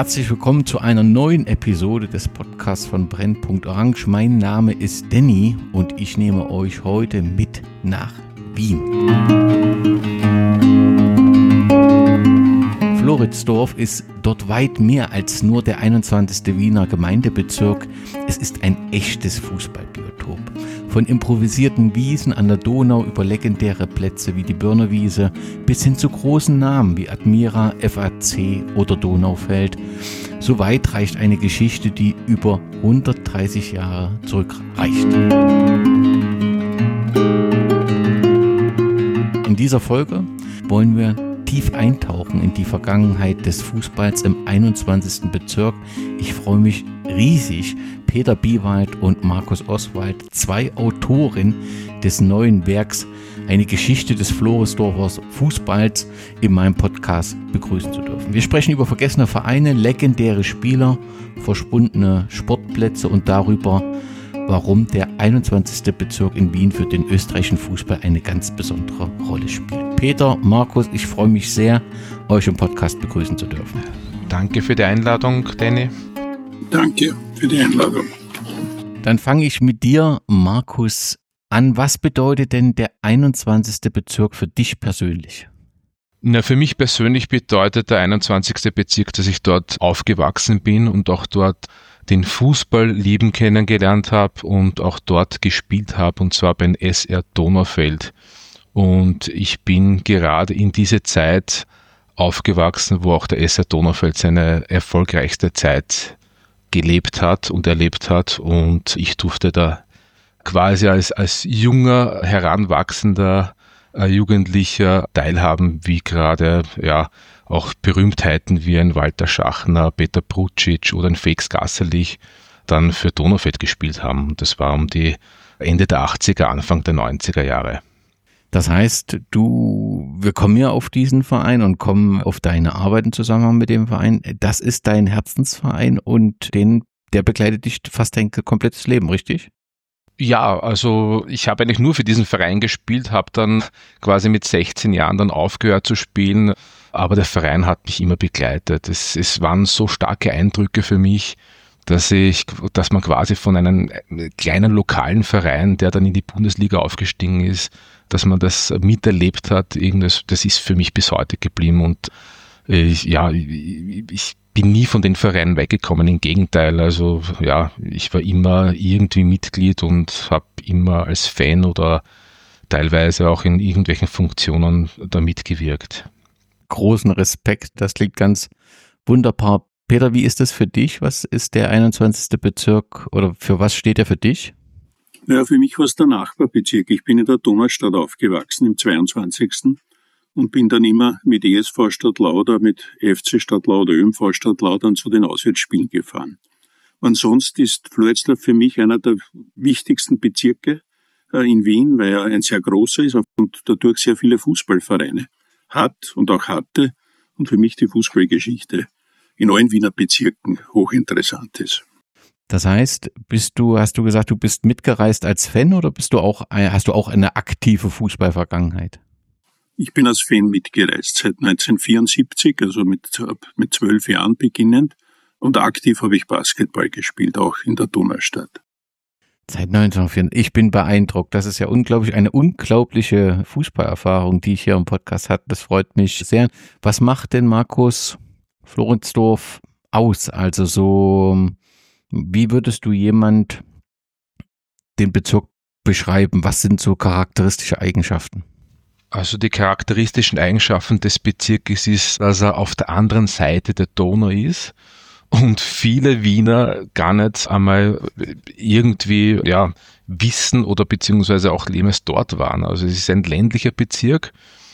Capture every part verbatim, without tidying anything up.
herzlich willkommen zu einer neuen Episode des Podcasts von Brennpunkt Orange. Mein Name ist Danny und ich nehme euch heute mit nach Wien. Floridsdorf ist dort weit mehr als nur der einundzwanzigste Wiener Gemeindebezirk. Es ist ein echtes Fußballbiotop. Von improvisierten Wiesen an der Donau über legendäre Plätze wie die Börnerwiese bis hin zu großen Namen wie Admira, F A C oder Donaufeld. So weit reicht eine Geschichte, die über hundertdreißig Jahre zurückreicht. In dieser Folge wollen wir tief eintauchen in die Vergangenheit des Fußballs im einundzwanzigsten Bezirk. Ich freue mich riesig, Peter Biewald und Markus Oswald, zwei Autoren des neuen Werks, eine Geschichte des Floridsdorfer Fußballs, in meinem Podcast begrüßen zu dürfen. Wir sprechen über vergessene Vereine, legendäre Spieler, verschwundene Sportplätze und darüber, warum der einundzwanzigste Bezirk in Wien für den österreichischen Fußball eine ganz besondere Rolle spielt. Peter, Markus, ich freue mich sehr, euch im Podcast begrüßen zu dürfen. Danke für die Einladung, Danny. Danke für die Einladung. Dann fange ich mit dir, Markus, an. Was bedeutet denn der einundzwanzigste Bezirk für dich persönlich? Na, für mich persönlich bedeutet der einundzwanzigste Bezirk, dass ich dort aufgewachsen bin und auch dort den Fußball lieben kennengelernt habe und auch dort gespielt habe, und zwar beim S R Donaufeld. Und ich bin gerade in diese Zeit aufgewachsen, wo auch der S R Donaufeld seine erfolgreichste Zeit gelebt hat und erlebt hat, und ich durfte da quasi als, als junger, heranwachsender äh, Jugendlicher teilhaben, wie gerade ja auch Berühmtheiten wie ein Walter Schachner, Peter Brucic oder ein Fex Gasserlich dann für Donaufeld gespielt haben. Das war um die Ende der achtziger, Anfang der neunziger Jahre. Das heißt, du, wir kommen ja auf diesen Verein und kommen auf deine Arbeit im Zusammenhang mit dem Verein. Das ist dein Herzensverein und den, der begleitet dich fast dein komplettes Leben, richtig? Ja, also ich habe eigentlich nur für diesen Verein gespielt, habe dann quasi mit sechzehn Jahren dann aufgehört zu spielen, aber der Verein hat mich immer begleitet. Es, es waren so starke Eindrücke für mich, dass ich, dass man quasi von einem kleinen lokalen Verein, der dann in die Bundesliga aufgestiegen ist, dass man das miterlebt hat, irgendwas, das ist für mich bis heute geblieben, und ich, ja, ich bin nie von den Vereinen weggekommen, im Gegenteil, also ja, ich war immer irgendwie Mitglied und habe immer als Fan oder teilweise auch in irgendwelchen Funktionen da mitgewirkt. Großen Respekt, das klingt ganz wunderbar. Peter, wie ist das für dich? Was ist der einundzwanzigste Bezirk oder für was steht er für dich? Ja, für mich war es der Nachbarbezirk. Ich bin in der Donaustadt aufgewachsen, im zweiundzwanzigsten und bin dann immer mit E S V Stadtlau, mit F C Stadtlau oder Ö M V Stadtlau dann zu den Auswärtsspielen gefahren. Ansonsten ist Floridsdorf für mich einer der wichtigsten Bezirke in Wien, weil er ein sehr großer ist und dadurch sehr viele Fußballvereine hat und auch hatte, und für mich die Fußballgeschichte in allen Wiener Bezirken hochinteressant ist. Das heißt, bist du, hast du gesagt, du bist mitgereist als Fan oder bist du auch, hast du auch eine aktive Fußballvergangenheit? Ich bin als Fan mitgereist seit neunzehnhundertvierundsiebzig, also mit, mit zwölf Jahren beginnend, und aktiv habe ich Basketball gespielt, auch in der Donaustadt. Seit neunzehnhundertvierundsiebzig. Ich bin beeindruckt. Das ist ja unglaublich, eine unglaubliche Fußballerfahrung, die ich hier im Podcast hatte. Das freut mich sehr. Was macht denn Markus Floridsdorf aus? Also so, wie würdest du jemand den Bezirk beschreiben? Was sind so charakteristische Eigenschaften? Also die charakteristischen Eigenschaften des Bezirkes ist, dass er auf der anderen Seite der Donau ist und viele Wiener gar nicht einmal irgendwie ja, wissen oder beziehungsweise auch jemals dort waren. Also es ist ein ländlicher Bezirk,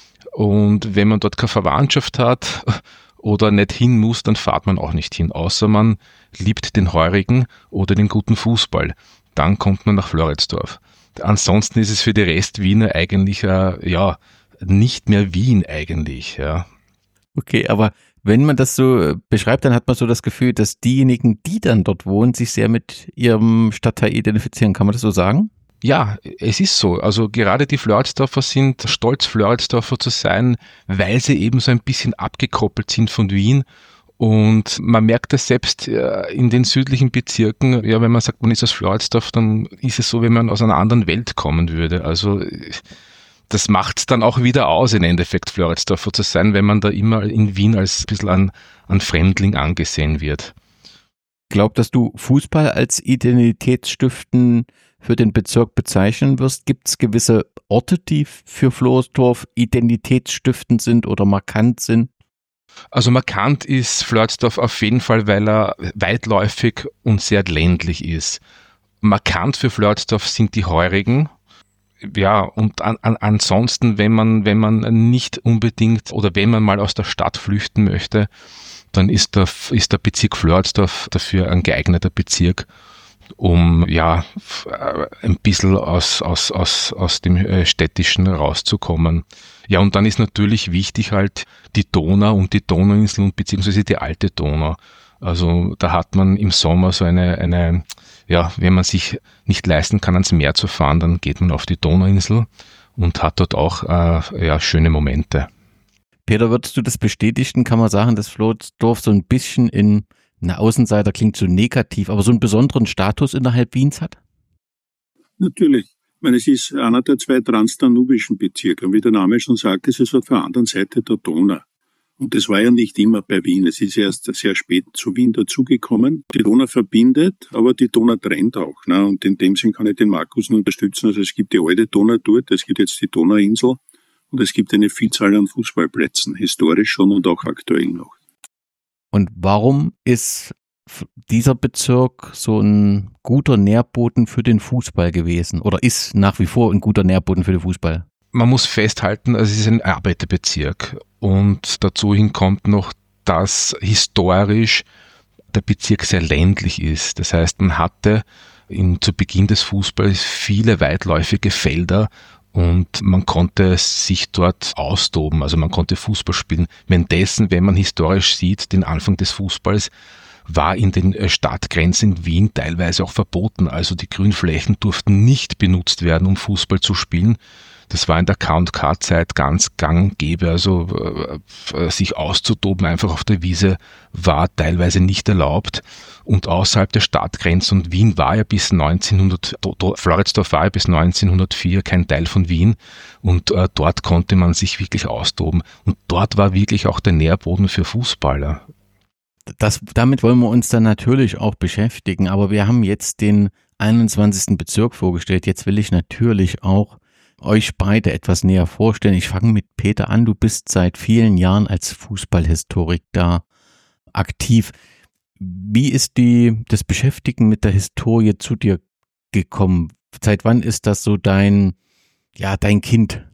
und wenn man dort keine Verwandtschaft hat oder nicht hin muss, dann fährt man auch nicht hin, außer man liebt den Heurigen oder den guten Fußball. Dann kommt man nach Floridsdorf. Ansonsten ist es für die Rest-Wiener eigentlich äh, ja nicht mehr Wien eigentlich. Ja. Okay, aber wenn man das so beschreibt, dann hat man so das Gefühl, dass diejenigen, die dann dort wohnen, sich sehr mit ihrem Stadtteil identifizieren. Kann man das so sagen? Ja, es ist so. Also gerade die Floridsdorfer sind stolz, Floridsdorfer zu sein, weil sie eben so ein bisschen abgekoppelt sind von Wien Und man merkt das selbst in den südlichen Bezirken, ja, wenn man sagt, man ist aus Floridsdorf, dann ist es so, wenn man aus einer anderen Welt kommen würde. Also das macht es dann auch wieder aus, im Endeffekt Floridsdorfer zu sein, wenn man da immer in Wien als ein bisschen an, an Fremdling angesehen wird. Glaub, dass du Fußball als Identitätsstiften für den Bezirk bezeichnen wirst? Gibt es gewisse Orte, die für Floridsdorf identitätsstiftend sind oder markant sind? Also markant ist Floridsdorf auf jeden Fall, weil er weitläufig und sehr ländlich ist. Markant für Floridsdorf sind die Heurigen. Ja, und an, an, ansonsten, wenn man, wenn man nicht unbedingt oder wenn man mal aus der Stadt flüchten möchte, dann ist der, ist der Bezirk Floridsdorf dafür ein geeigneter Bezirk, um ja ein bisschen aus, aus, aus, aus dem Städtischen rauszukommen. Ja, und dann ist natürlich wichtig halt die Donau und die Donauinsel und beziehungsweise die alte Donau. Also da hat man im Sommer so eine, eine, ja, wenn man sich nicht leisten kann, ans Meer zu fahren, dann geht man auf die Donauinsel und hat dort auch äh, ja, schöne Momente. Peter, würdest du das bestätigen? Kann man sagen, dass Floridsdorf so ein bisschen in, na, Außenseiter klingt so negativ, aber so einen besonderen Status innerhalb Wiens hat? Natürlich. Ich meine, es ist einer der zwei transdanubischen Bezirke. Und wie der Name schon sagt, es ist auf der anderen Seite der Donau. Und das war ja nicht immer bei Wien. Es ist erst sehr spät zu Wien dazugekommen. Die Donau verbindet, aber die Donau trennt auch. Ne? Und in dem Sinn kann ich den Markus nur unterstützen. Also es gibt die alte Donau dort, es gibt jetzt die Donauinsel und es gibt eine Vielzahl an Fußballplätzen, historisch schon und auch aktuell noch. Und warum ist dieser Bezirk so ein guter Nährboden für den Fußball gewesen oder ist nach wie vor ein guter Nährboden für den Fußball? Man muss festhalten, es ist ein Arbeiterbezirk und dazu hin kommt noch, dass historisch der Bezirk sehr ländlich ist. Das heißt, man hatte in, zu Beginn des Fußballs viele weitläufige Felder und man konnte sich dort austoben, also man konnte Fußball spielen. Währenddessen, wenn man historisch sieht, den Anfang des Fußballs, war in den Stadtgrenzen in Wien teilweise auch verboten. Also die Grünflächen durften nicht benutzt werden, um Fußball zu spielen. Das war in der K und K-Zeit ganz gang und gäbe. Also äh, sich auszutoben einfach auf der Wiese war teilweise nicht erlaubt. Und außerhalb der Stadtgrenzen, und Wien war ja bis neunzehnhundert, Floridsdorf war ja bis neunzehnhundertvier kein Teil von Wien. Und äh, dort konnte man sich wirklich austoben. Und dort war wirklich auch der Nährboden für Fußballer. Das, damit wollen wir uns dann natürlich auch beschäftigen, aber wir haben jetzt den einundzwanzigsten Bezirk vorgestellt. Jetzt will ich natürlich auch euch beide etwas näher vorstellen. Ich fange mit Peter an. Du bist seit vielen Jahren als Fußballhistorik da aktiv. Wie ist die, das Beschäftigen mit der Historie zu dir gekommen? Seit wann ist das so dein, ja, dein Kind?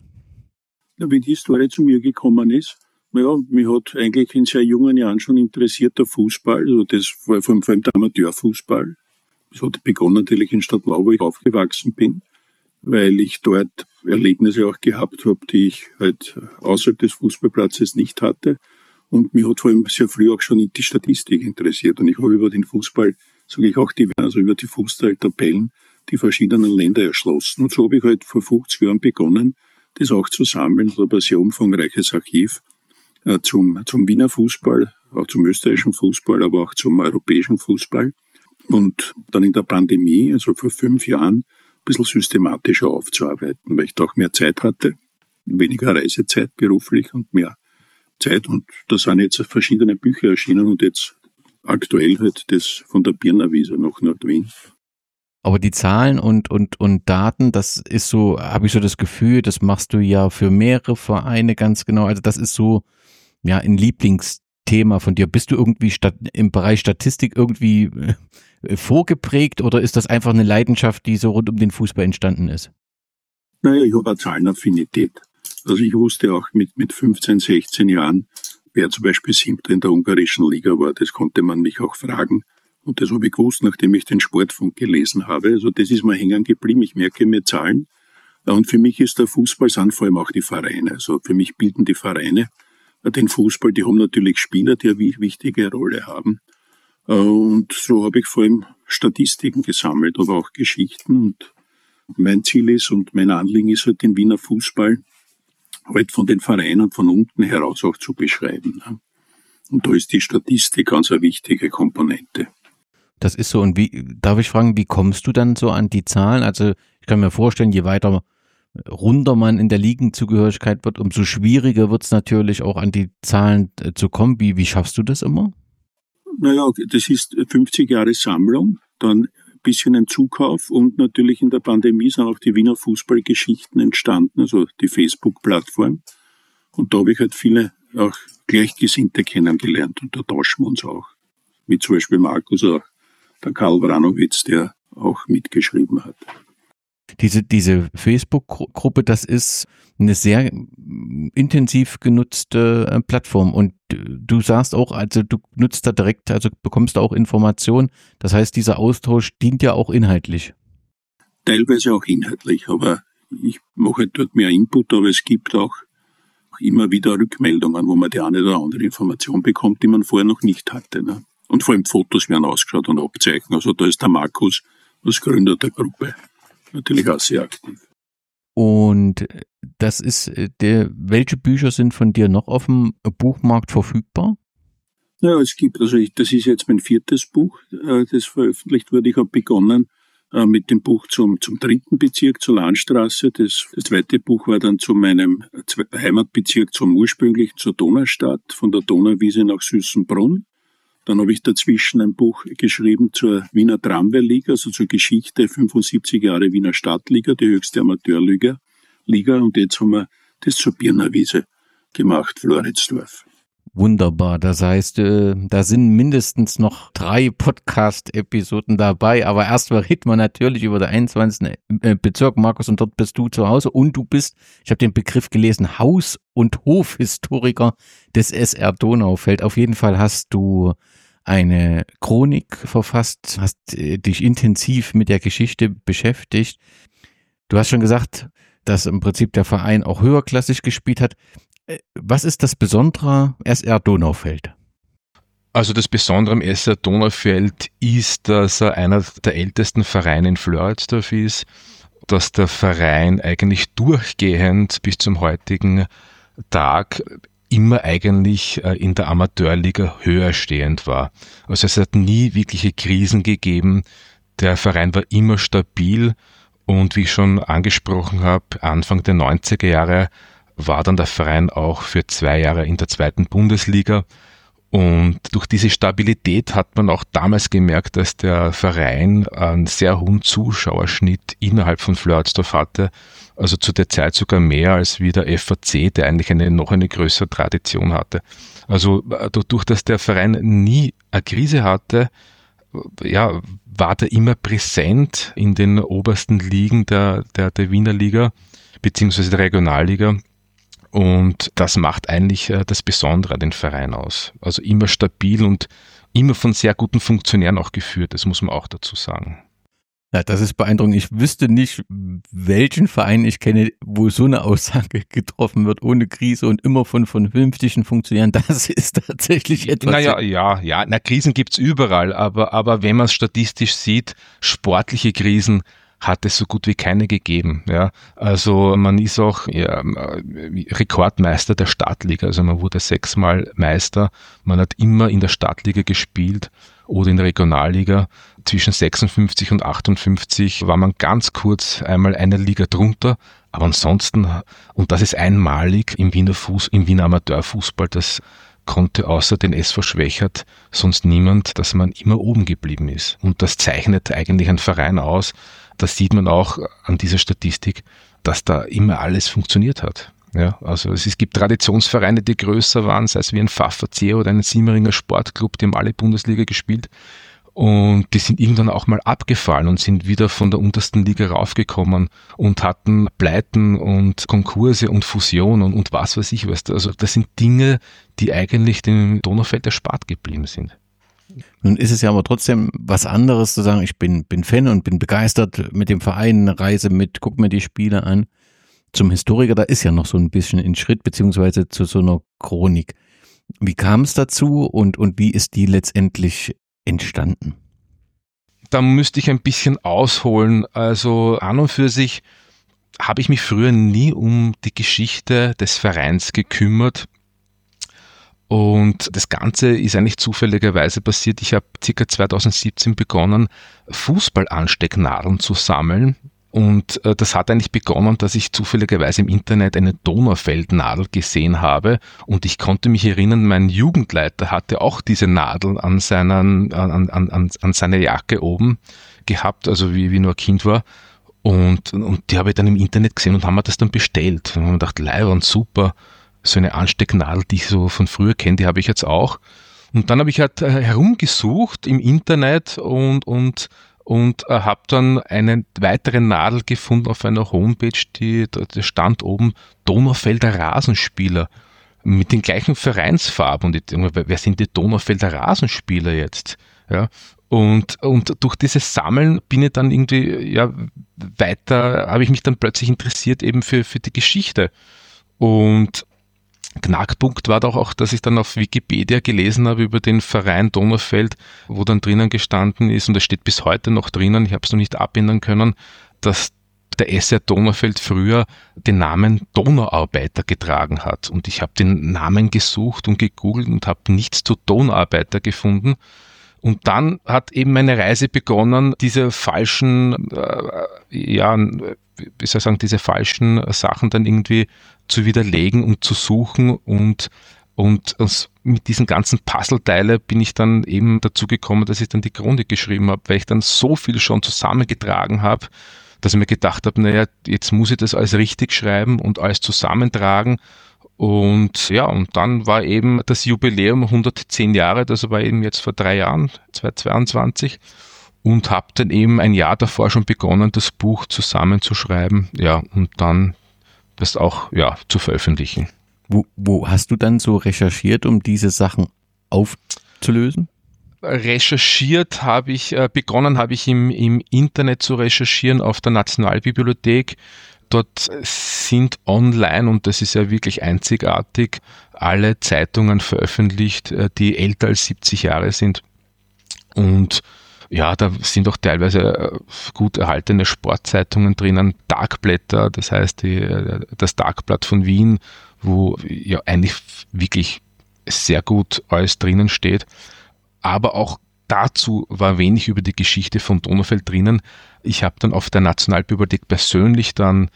Ja, wie die Historie zu mir gekommen ist, ja, mich hat eigentlich in sehr jungen Jahren schon interessiert der Fußball, also das war vor allem der Amateurfußball. Das hat begonnen natürlich in Stadtlau, wo ich aufgewachsen bin, weil ich dort Erlebnisse auch gehabt habe, die ich halt außerhalb des Fußballplatzes nicht hatte. Und mich hat vor allem sehr früh auch schon die Statistik interessiert. Und ich habe über den Fußball, sage ich auch, die, also über die Fußballtabellen, die verschiedenen Länder erschlossen. Und so habe ich halt vor fünfzig Jahren begonnen, das auch zu sammeln. Ich habe ein sehr umfangreiches Archiv äh, zum, zum Wiener Fußball, auch zum österreichischen Fußball, aber auch zum europäischen Fußball. Und dann in der Pandemie, also vor fünf Jahren, ein bisschen systematischer aufzuarbeiten, weil ich da auch mehr Zeit hatte, weniger Reisezeit beruflich und mehr Zeit. Und da sind jetzt verschiedene Bücher erschienen und jetzt aktuell halt das von der Birner-Wiese nach Nordwien. Aber die Zahlen und, und, und Daten, das ist so, habe ich so das Gefühl, das machst du ja für mehrere Vereine ganz genau. Also das ist so, ja, ein Lieblingsthema von dir. Bist du irgendwie stat- im Bereich Statistik irgendwie äh, vorgeprägt oder ist das einfach eine Leidenschaft, die so rund um den Fußball entstanden ist? Naja, ich habe eine Zahlenaffinität. Also ich wusste auch mit, mit fünfzehn, sechzehn Jahren, wer zum Beispiel Siebter in der ungarischen Liga war. Das konnte man mich auch fragen. Und das habe ich gewusst, nachdem ich den Sportfunk gelesen habe. Also das ist mir hängen geblieben. Ich merke mir Zahlen. Und für mich ist der Fußball, sind vor allem auch die Vereine. Also für mich bilden die Vereine den Fußball. Die haben natürlich Spieler, die eine wichtige Rolle haben. Und so habe ich vor allem Statistiken gesammelt, aber auch Geschichten. Und mein Ziel ist und mein Anliegen ist halt, den Wiener Fußball halt von den Vereinen von unten heraus auch zu beschreiben. Und da ist die Statistik ganz eine wichtige Komponente. Das ist so. Und wie, darf ich fragen, wie kommst du dann so an die Zahlen? Also ich kann mir vorstellen, je weiter runter man in der Ligenzugehörigkeit wird, umso schwieriger wird es natürlich auch an die Zahlen äh, zu kommen. Wie, wie schaffst du das immer? Naja, das ist fünfzig Jahre Sammlung, dann ein bisschen ein Zukauf und natürlich in der Pandemie sind auch die Wiener Fußballgeschichten entstanden, also die Facebook-Plattform. Und da habe ich halt viele auch Gleichgesinnte kennengelernt und da tauschen wir uns auch. Wie zum Beispiel Markus oder der Karl Wranowitz, der auch mitgeschrieben hat. Diese, diese Facebook-Gruppe, das ist eine sehr intensiv genutzte Plattform und du sagst auch, also du nutzt da direkt, also bekommst da auch Informationen. Das heißt, dieser Austausch dient ja auch inhaltlich. Teilweise auch inhaltlich, aber ich mache dort mehr Input, aber es gibt auch immer wieder Rückmeldungen, wo man die eine oder andere Information bekommt, die man vorher noch nicht hatte. Ne? Und vor allem Fotos werden ausgeschaut und abzeichnen. Also da ist der Markus als Gründer der Gruppe natürlich auch sehr aktiv. Und das ist der, welche Bücher sind von dir noch auf dem Buchmarkt verfügbar? Ja, es gibt, also ich, das ist jetzt mein viertes Buch, das veröffentlicht wurde. Ich habe begonnen mit dem Buch zum, zum dritten Bezirk, zur Lahnstraße. Das, das zweite Buch war dann zu meinem Heimatbezirk, zum ursprünglichen, zur Donaustadt, von der Donauwiese nach Süßenbrunn. Dann habe ich dazwischen ein Buch geschrieben zur Wiener Tramway-Liga, also zur Geschichte fünfundsiebzig Jahre Wiener Stadtliga, die höchste Amateurliga. Liga. Und jetzt haben wir das zur Birnerwiese gemacht, Floridsdorf. Wunderbar, das heißt, äh, da sind mindestens noch drei Podcast-Episoden dabei, aber erstmal reden wir natürlich über den einundzwanzigsten Bezirk, Markus, und dort bist du zu Hause und du bist, ich habe den Begriff gelesen, Haus- und Hofhistoriker des S R Donaufeld. Auf jeden Fall hast du eine Chronik verfasst, hast äh, dich intensiv mit der Geschichte beschäftigt. Du hast schon gesagt, dass im Prinzip der Verein auch höherklassig gespielt hat. Was ist das Besondere S R Donaufeld? Also das Besondere am S R Donaufeld ist, dass er einer der ältesten Vereine in Floridsdorf ist, dass der Verein eigentlich durchgehend bis zum heutigen Tag immer eigentlich in der Amateurliga höher stehend war. Also es hat nie wirkliche Krisen gegeben. Der Verein war immer stabil und wie ich schon angesprochen habe, Anfang der neunziger Jahre war dann der Verein auch für zwei Jahre in der zweiten Bundesliga. Und durch diese Stabilität hat man auch damals gemerkt, dass der Verein einen sehr hohen Zuschauerschnitt innerhalb von Floridsdorf hatte. Also zu der Zeit sogar mehr als wie der F A C, der eigentlich eine noch eine größere Tradition hatte. Also dadurch, dass der Verein nie eine Krise hatte, ja, war der immer präsent in den obersten Ligen der, der, der Wiener Liga beziehungsweise der Regionalliga. Und das macht eigentlich das Besondere an den Verein aus. Also immer stabil und immer von sehr guten Funktionären auch geführt, das muss man auch dazu sagen. Ja, das ist beeindruckend. Ich wüsste nicht, welchen Verein ich kenne, wo so eine Aussage getroffen wird, ohne Krise und immer von, von vernünftigen Funktionären. Das ist tatsächlich etwas. Naja, ja, ja, na, Krisen gibt's überall, aber, aber wenn man es statistisch sieht, sportliche Krisen hat es so gut wie keine gegeben. Ja. Also man ist auch ja, Rekordmeister der Stadtliga, also man wurde sechsmal Meister, man hat immer in der Stadtliga gespielt oder in der Regionalliga. Zwischen sechsundfünfzig und achtundfünfzig war man ganz kurz einmal eine Liga drunter, aber ansonsten, und das ist einmalig im Wiener Fuß, im Wiener Amateurfußball, das konnte außer den S V Schwächert sonst niemand, dass man immer oben geblieben ist. Und das zeichnet eigentlich einen Verein aus. Das sieht man auch an dieser Statistik, dass da immer alles funktioniert hat. Ja, also es, es gibt Traditionsvereine, die größer waren, sei es wie ein F A F C oder ein Simmeringer Sportclub, die haben alle Bundesliga gespielt. Und die sind irgendwann auch mal abgefallen und sind wieder von der untersten Liga raufgekommen und hatten Pleiten und Konkurse und Fusionen und, und was weiß ich was. Also das sind Dinge, die eigentlich dem Donaufeld erspart geblieben sind. Nun ist es ja aber trotzdem was anderes zu sagen, ich bin, bin Fan und bin begeistert mit dem Verein, reise mit, guck mir die Spiele an. Zum Historiker, da ist ja noch so ein bisschen ein Schritt, beziehungsweise zu so einer Chronik. Wie kam es dazu und, und wie ist die letztendlich entstanden? Da müsste ich ein bisschen ausholen. Also an und für sich habe ich mich früher nie um die Geschichte des Vereins gekümmert. Und das Ganze ist eigentlich zufälligerweise passiert. Ich habe ca. zweitausendsiebzehn begonnen, Fußballanstecknadeln zu sammeln. Und äh, das hat eigentlich begonnen, dass ich zufälligerweise im Internet eine Donaufeldnadel gesehen habe. Und ich konnte mich erinnern, mein Jugendleiter hatte auch diese Nadel an, seinen, an, an, an, an seiner Jacke oben gehabt, also wie, wie nur ein Kind war. Und, und die habe ich dann im Internet gesehen und haben mir das dann bestellt. Und haben gedacht, Leibwand, super. So eine Anstecknadel, die ich so von früher kenne, die habe ich jetzt auch. Und dann habe ich halt herumgesucht im Internet und, und, und habe dann eine weitere Nadel gefunden auf einer Homepage, die, da stand oben Donaufelder Rasenspieler mit den gleichen Vereinsfarben. Und ich denke, wer sind die Donaufelder Rasenspieler jetzt? Ja. Und, und durch dieses Sammeln bin ich dann irgendwie, ja, weiter, habe ich mich dann plötzlich interessiert eben für, für die Geschichte. Und Knackpunkt war doch auch, dass ich dann auf Wikipedia gelesen habe über den Verein Donaufeld, wo dann drinnen gestanden ist, und das steht bis heute noch drinnen, ich habe es noch nicht abändern können, dass der S R Donaufeld früher den Namen Donauarbeiter getragen hat. Und ich habe den Namen gesucht und gegoogelt und habe nichts zu Donauarbeiter gefunden. Und dann hat eben meine Reise begonnen, diese falschen, äh, ja, wie soll ich sagen, diese falschen Sachen dann irgendwie zu widerlegen und zu suchen, und, und mit diesen ganzen Puzzleteile bin ich dann eben dazu gekommen, dass ich dann die Chronik geschrieben habe, weil ich dann so viel schon zusammengetragen habe, dass ich mir gedacht habe, naja, jetzt muss ich das alles richtig schreiben und alles zusammentragen. Und ja, und dann war eben das Jubiläum hundertzehn Jahre, das war eben jetzt vor drei Jahren, zweitausendzweiundzwanzig, und habe dann eben ein Jahr davor schon begonnen, das Buch zusammenzuschreiben, ja, und dann das auch, ja, zu veröffentlichen. Wo, wo hast du dann so recherchiert, um diese Sachen aufzulösen? Recherchiert habe ich, äh, begonnen habe ich im, im Internet zu recherchieren auf der Nationalbibliothek. Dort sind online, und das ist ja wirklich einzigartig, alle Zeitungen veröffentlicht, die älter als siebzig Jahre sind. Und ja, da sind auch teilweise gut erhaltene Sportzeitungen drinnen, Tagblätter, das heißt die, das Tagblatt von Wien, wo ja eigentlich wirklich sehr gut alles drinnen steht. Aber auch dazu war wenig über die Geschichte von Donaufeld drinnen. Ich habe dann auf der Nationalbibliothek persönlich dann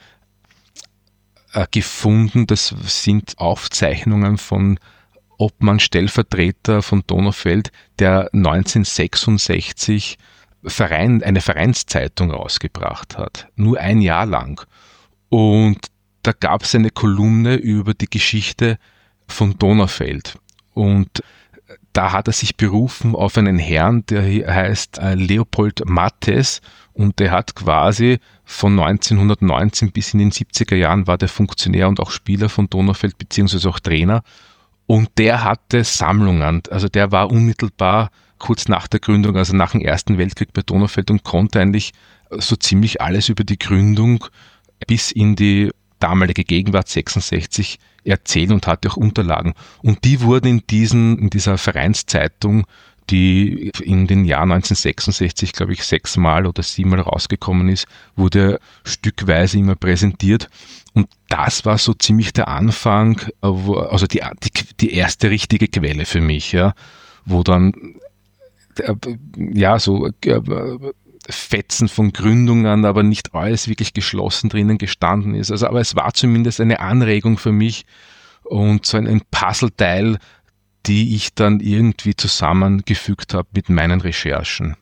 äh, gefunden, das sind Aufzeichnungen von Obmann Stellvertreter von Donaufeld, der neunzehnhundertsechsundsechzig Verein, eine Vereinszeitung rausgebracht hat. Nur ein Jahr lang. Und da gab es eine Kolumne über die Geschichte von Donaufeld. Und da hat er sich berufen auf einen Herrn, der heißt Leopold Mattes, und der hat quasi von neunzehnhundertneunzehn bis in den siebziger Jahren war der Funktionär und auch Spieler von Donaufeld, beziehungsweise auch Trainer. Und der hatte Sammlungen, also der war unmittelbar kurz nach der Gründung, also nach dem Ersten Weltkrieg bei Donaufeld, und konnte eigentlich so ziemlich alles über die Gründung bis in die damalige Gegenwart sechsundsechzig erzählen und hatte auch Unterlagen. Und die wurden in diesen, in dieser Vereinszeitung, die in den Jahren neunzehnhundertsechsundsechzig, glaube ich, sechsmal oder siebenmal rausgekommen ist, wurde stückweise immer präsentiert. Und das war so ziemlich der Anfang, also die, die, die erste richtige Quelle für mich, ja, wo dann, ja, so Fetzen von Gründungen, aber nicht alles wirklich geschlossen drinnen gestanden ist. Also, aber es war zumindest eine Anregung für mich und so ein Puzzleteil, die ich dann irgendwie zusammengefügt habe mit meinen Recherchen.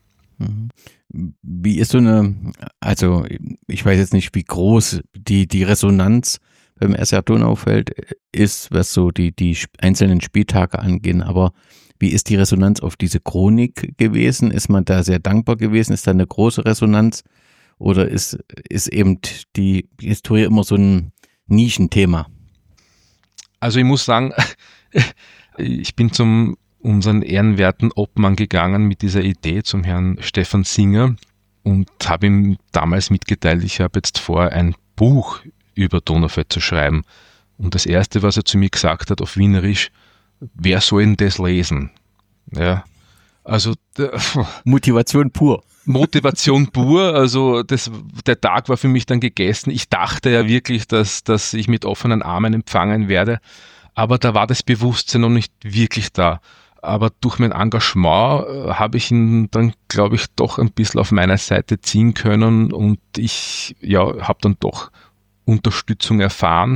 Wie ist so eine, also ich weiß jetzt nicht, wie groß die, die Resonanz beim S R Donaufeld ist, was so die, die einzelnen Spieltage angehen, aber wie ist die Resonanz auf diese Chronik gewesen? Ist man da sehr dankbar gewesen? Ist da eine große Resonanz? Oder ist, ist eben die Historie immer so ein Nischenthema? Also ich muss sagen, ich bin zum unseren ehrenwerten Obmann gegangen mit dieser Idee, zum Herrn Stefan Singer, und habe ihm damals mitgeteilt, ich habe jetzt vor, ein Buch über Donaufeld zu schreiben. Und das Erste, was er zu mir gesagt hat auf Wienerisch: Wer soll denn das lesen? Ja, also Motivation pur. Motivation pur, also das, der Tag war für mich dann gegessen. Ich dachte ja wirklich, dass, dass ich mit offenen Armen empfangen werde, aber da war das Bewusstsein noch nicht wirklich da. Aber durch mein Engagement äh, habe ich ihn dann, glaube ich, doch ein bisschen auf meiner Seite ziehen können und ich ja, habe dann doch Unterstützung erfahren.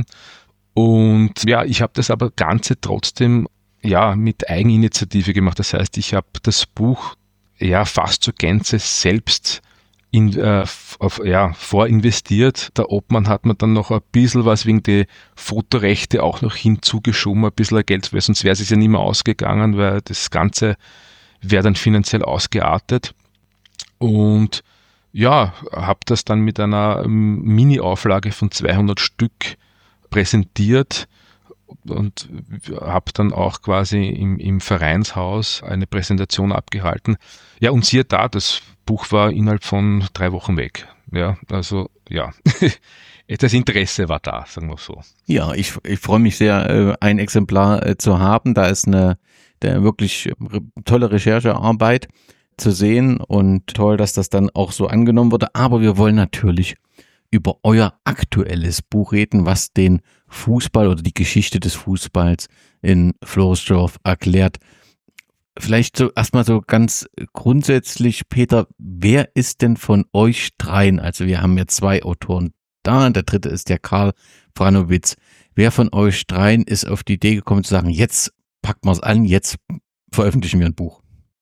Und ja, ich habe das aber Ganze trotzdem ja mit Eigeninitiative gemacht. Das heißt, ich habe das Buch ja fast zur Gänze selbst in, äh, auf, ja, vorinvestiert. Der Obmann hat mir dann noch ein bisschen was wegen der Fotorechte auch noch hinzugeschoben, ein bisschen Geld, weil sonst wäre es ja nicht mehr ausgegangen, weil das Ganze wäre dann finanziell ausgeartet. Und ja, habe das dann mit einer Mini-Auflage von zweihundert Stück präsentiert und habe dann auch quasi im, im Vereinshaus eine Präsentation abgehalten. Ja, und siehe da, das Buch war innerhalb von drei Wochen weg. Ja, also ja, das Interesse war da, sagen wir so. Ja, ich, ich freue mich sehr, ein Exemplar zu haben. Da ist eine, eine wirklich tolle Recherchearbeit zu sehen und toll, dass das dann auch so angenommen wurde. Aber wir wollen natürlich über euer aktuelles Buch reden, was den Fußball oder die Geschichte des Fußballs in Floridsdorf erklärt. Vielleicht so erstmal so ganz grundsätzlich, Peter, wer ist denn von euch dreien, also wir haben ja zwei Autoren da, der dritte ist der Karl Wranowitz. Wer von euch dreien ist auf die Idee gekommen zu sagen, jetzt packen wir es an, jetzt veröffentlichen wir ein Buch?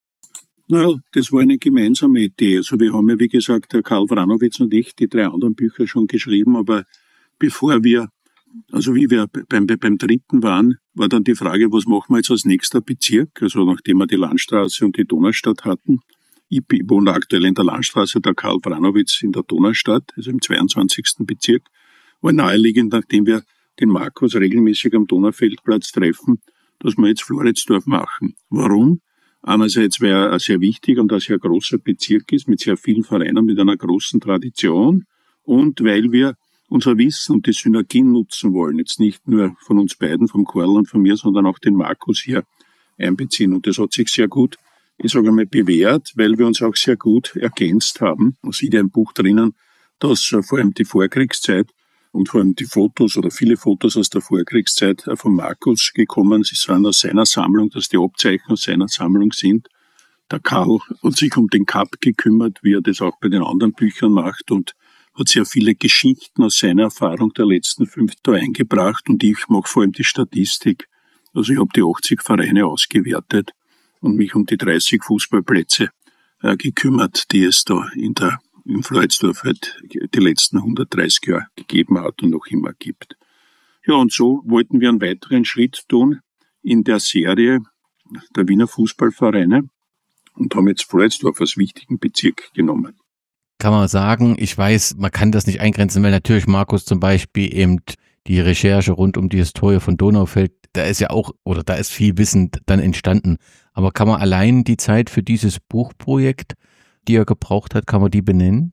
Naja, das war eine gemeinsame Idee. Also wir haben ja, wie gesagt, der Karl Wranowitz und ich die drei anderen Bücher schon geschrieben, aber bevor wir, also wie wir beim, beim dritten waren, war dann die Frage, was machen wir jetzt als nächster Bezirk? Also nachdem wir die Landstraße und die Donaustadt hatten. Ich wohne aktuell in der Landstraße, der Karl Wranowitz in der Donaustadt, also im zweiundzwanzigsten Bezirk. War naheliegend, nachdem wir den Markus regelmäßig am Donaufeldplatz treffen, dass wir jetzt Floridsdorf machen. Warum? Einerseits, weil er sehr wichtig und ein sehr großer Bezirk ist, mit sehr vielen Vereinen, mit einer großen Tradition und weil wir unser Wissen und die Synergien nutzen wollen. Jetzt nicht nur von uns beiden, vom Karl und von mir, sondern auch den Markus hier einbeziehen. Und das hat sich sehr gut, ich sage einmal, bewährt, weil wir uns auch sehr gut ergänzt haben. Man sieht ja im Buch drinnen, dass vor allem die Vorkriegszeit und vor allem die Fotos oder viele Fotos aus der Vorkriegszeit von Markus gekommen. Sie sind aus seiner Sammlung, dass die Abzeichen aus seiner Sammlung sind. Der Karl hat sich um den Cup gekümmert, wie er das auch bei den anderen Büchern macht und hat sehr viele Geschichten aus seiner Erfahrung der letzten fünf da eingebracht und ich mache vor allem die Statistik. Also ich habe die achtzig Vereine ausgewertet und mich um die dreißig Fußballplätze äh, gekümmert, die es da in der in Floridsdorf halt die letzten hundertdreißig Jahre gegeben hat und noch immer gibt. Ja, und so wollten wir einen weiteren Schritt tun in der Serie der Wiener Fußballvereine und haben jetzt Floridsdorf als wichtigen Bezirk genommen. Kann man sagen, ich weiß, man kann das nicht eingrenzen, weil natürlich Markus zum Beispiel eben die Recherche rund um die Historie von Donaufeld, da ist ja auch, oder da ist viel Wissen dann entstanden. Aber kann man allein die Zeit für dieses Buchprojekt, die er gebraucht hat, kann man die benennen?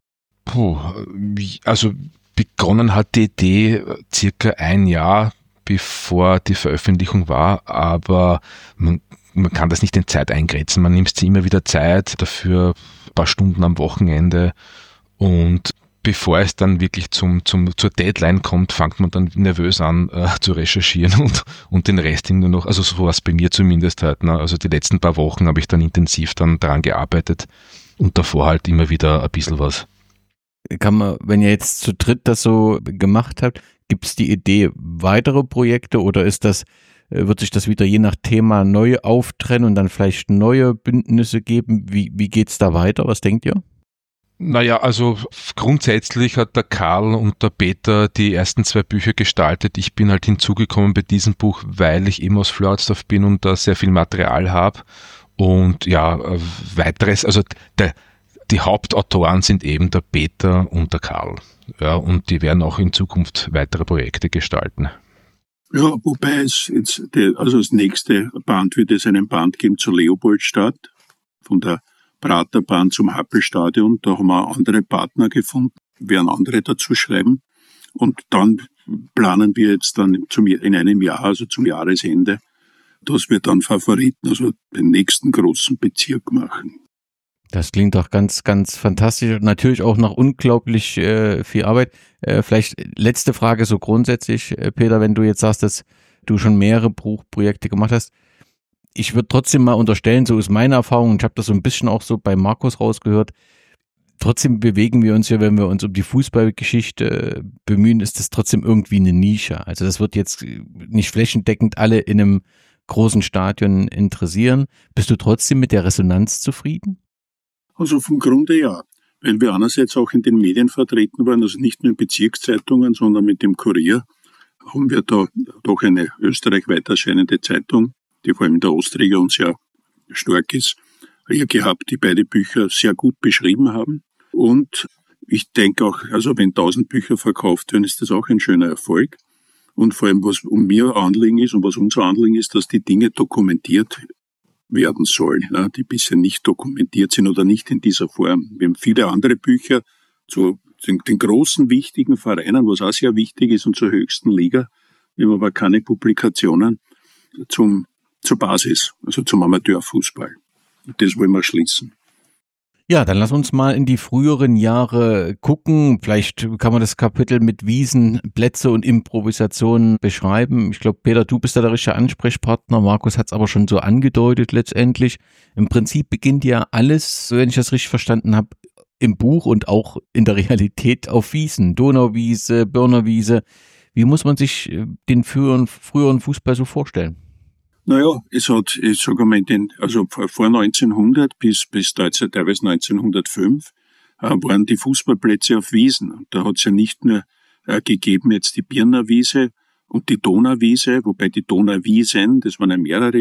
Puh, also begonnen hat die Idee circa ein Jahr bevor die Veröffentlichung war, aber man, man kann das nicht in Zeit eingrenzen. Man nimmt sich immer wieder Zeit, dafür ein paar Stunden am Wochenende und bevor es dann wirklich zum, zum, zur Deadline kommt, fängt man dann nervös an äh, zu recherchieren und, und den Rest nur noch, also so war es bei mir zumindest halt. Ne? Also die letzten paar Wochen habe ich dann intensiv dann daran gearbeitet und davor halt immer wieder ein bisschen was. Kann man, wenn ihr jetzt zu dritt das so gemacht habt, gibt es die Idee, weitere Projekte oder ist das, wird sich das wieder je nach Thema neu auftrennen und dann vielleicht neue Bündnisse geben? Wie, wie geht's da weiter? Was denkt ihr? Naja, also grundsätzlich hat der Karl und der Peter die ersten zwei Bücher gestaltet. Ich bin halt hinzugekommen bei diesem Buch, weil ich eben aus Floridsdorf bin und da sehr viel Material habe. Und ja, weiteres, also der, die Hauptautoren sind eben der Peter und der Karl. Ja, und die werden auch in Zukunft weitere Projekte gestalten. Ja, wobei es jetzt, also das nächste Band wird es einen Band geben zur Leopoldstadt, von der Praterbahn zum Happelstadion. Da haben wir andere Partner gefunden, werden andere dazu schreiben. Und dann planen wir jetzt dann zum, in einem Jahr, also zum Jahresende, dass wir dann Favoriten, also den nächsten großen Bezirk machen. Das klingt doch ganz, ganz fantastisch und natürlich auch nach unglaublich äh, viel Arbeit. Äh, vielleicht letzte Frage so grundsätzlich, äh, Peter, wenn du jetzt sagst, das du schon mehrere Buchprojekte gemacht hast. Ich würde trotzdem mal unterstellen, so ist meine Erfahrung, ich habe das so ein bisschen auch so bei Markus rausgehört, trotzdem bewegen wir uns ja, wenn wir uns um die Fußballgeschichte bemühen, ist das trotzdem irgendwie eine Nische. Also das wird jetzt nicht flächendeckend alle in einem großen Stadion interessieren. Bist du trotzdem mit der Resonanz zufrieden? Also vom Grunde ja, weil wir einerseits auch in den Medien vertreten waren, also nicht nur in Bezirkszeitungen, sondern mit dem Kurier, haben wir da doch eine österreichweit erscheinende Zeitung, die vor allem in der Ostregion sehr stark ist, hier gehabt, die beide Bücher sehr gut beschrieben haben. Und ich denke auch, also wenn tausend Bücher verkauft werden, ist das auch ein schöner Erfolg. Und vor allem, was um mir Anliegen ist und was unser Anliegen ist, dass die Dinge dokumentiert werden sollen, ne, die bisher nicht dokumentiert sind oder nicht in dieser Form. Wir haben viele andere Bücher zu den, den großen, wichtigen Vereinen, was auch sehr wichtig ist, und zur höchsten Liga. Wir haben aber keine Publikationen zum, zur Basis, also zum Amateurfußball. Und das wollen wir schließen. Ja, dann lass uns mal in die früheren Jahre gucken. Vielleicht kann man das Kapitel mit Wiesen, Plätze und Improvisationen beschreiben. Ich glaube, Peter, du bist da der richtige Ansprechpartner. Markus hat es aber schon so angedeutet letztendlich. Im Prinzip beginnt ja alles, wenn ich das richtig verstanden habe, im Buch und auch in der Realität auf Wiesen. Donauwiese, Börnerwiese. Wie muss man sich den früheren, früheren Fußball so vorstellen? Naja, es hat, ich sage mal, den, also vor neunzehnhundert bis, bis teilweise neunzehnhundertfünf äh, waren die Fußballplätze auf Wiesen. Und da hat es ja nicht nur äh, gegeben jetzt die Birnerwiese und die Donauwiese, wobei die Donauwiesen, das waren ja mehrere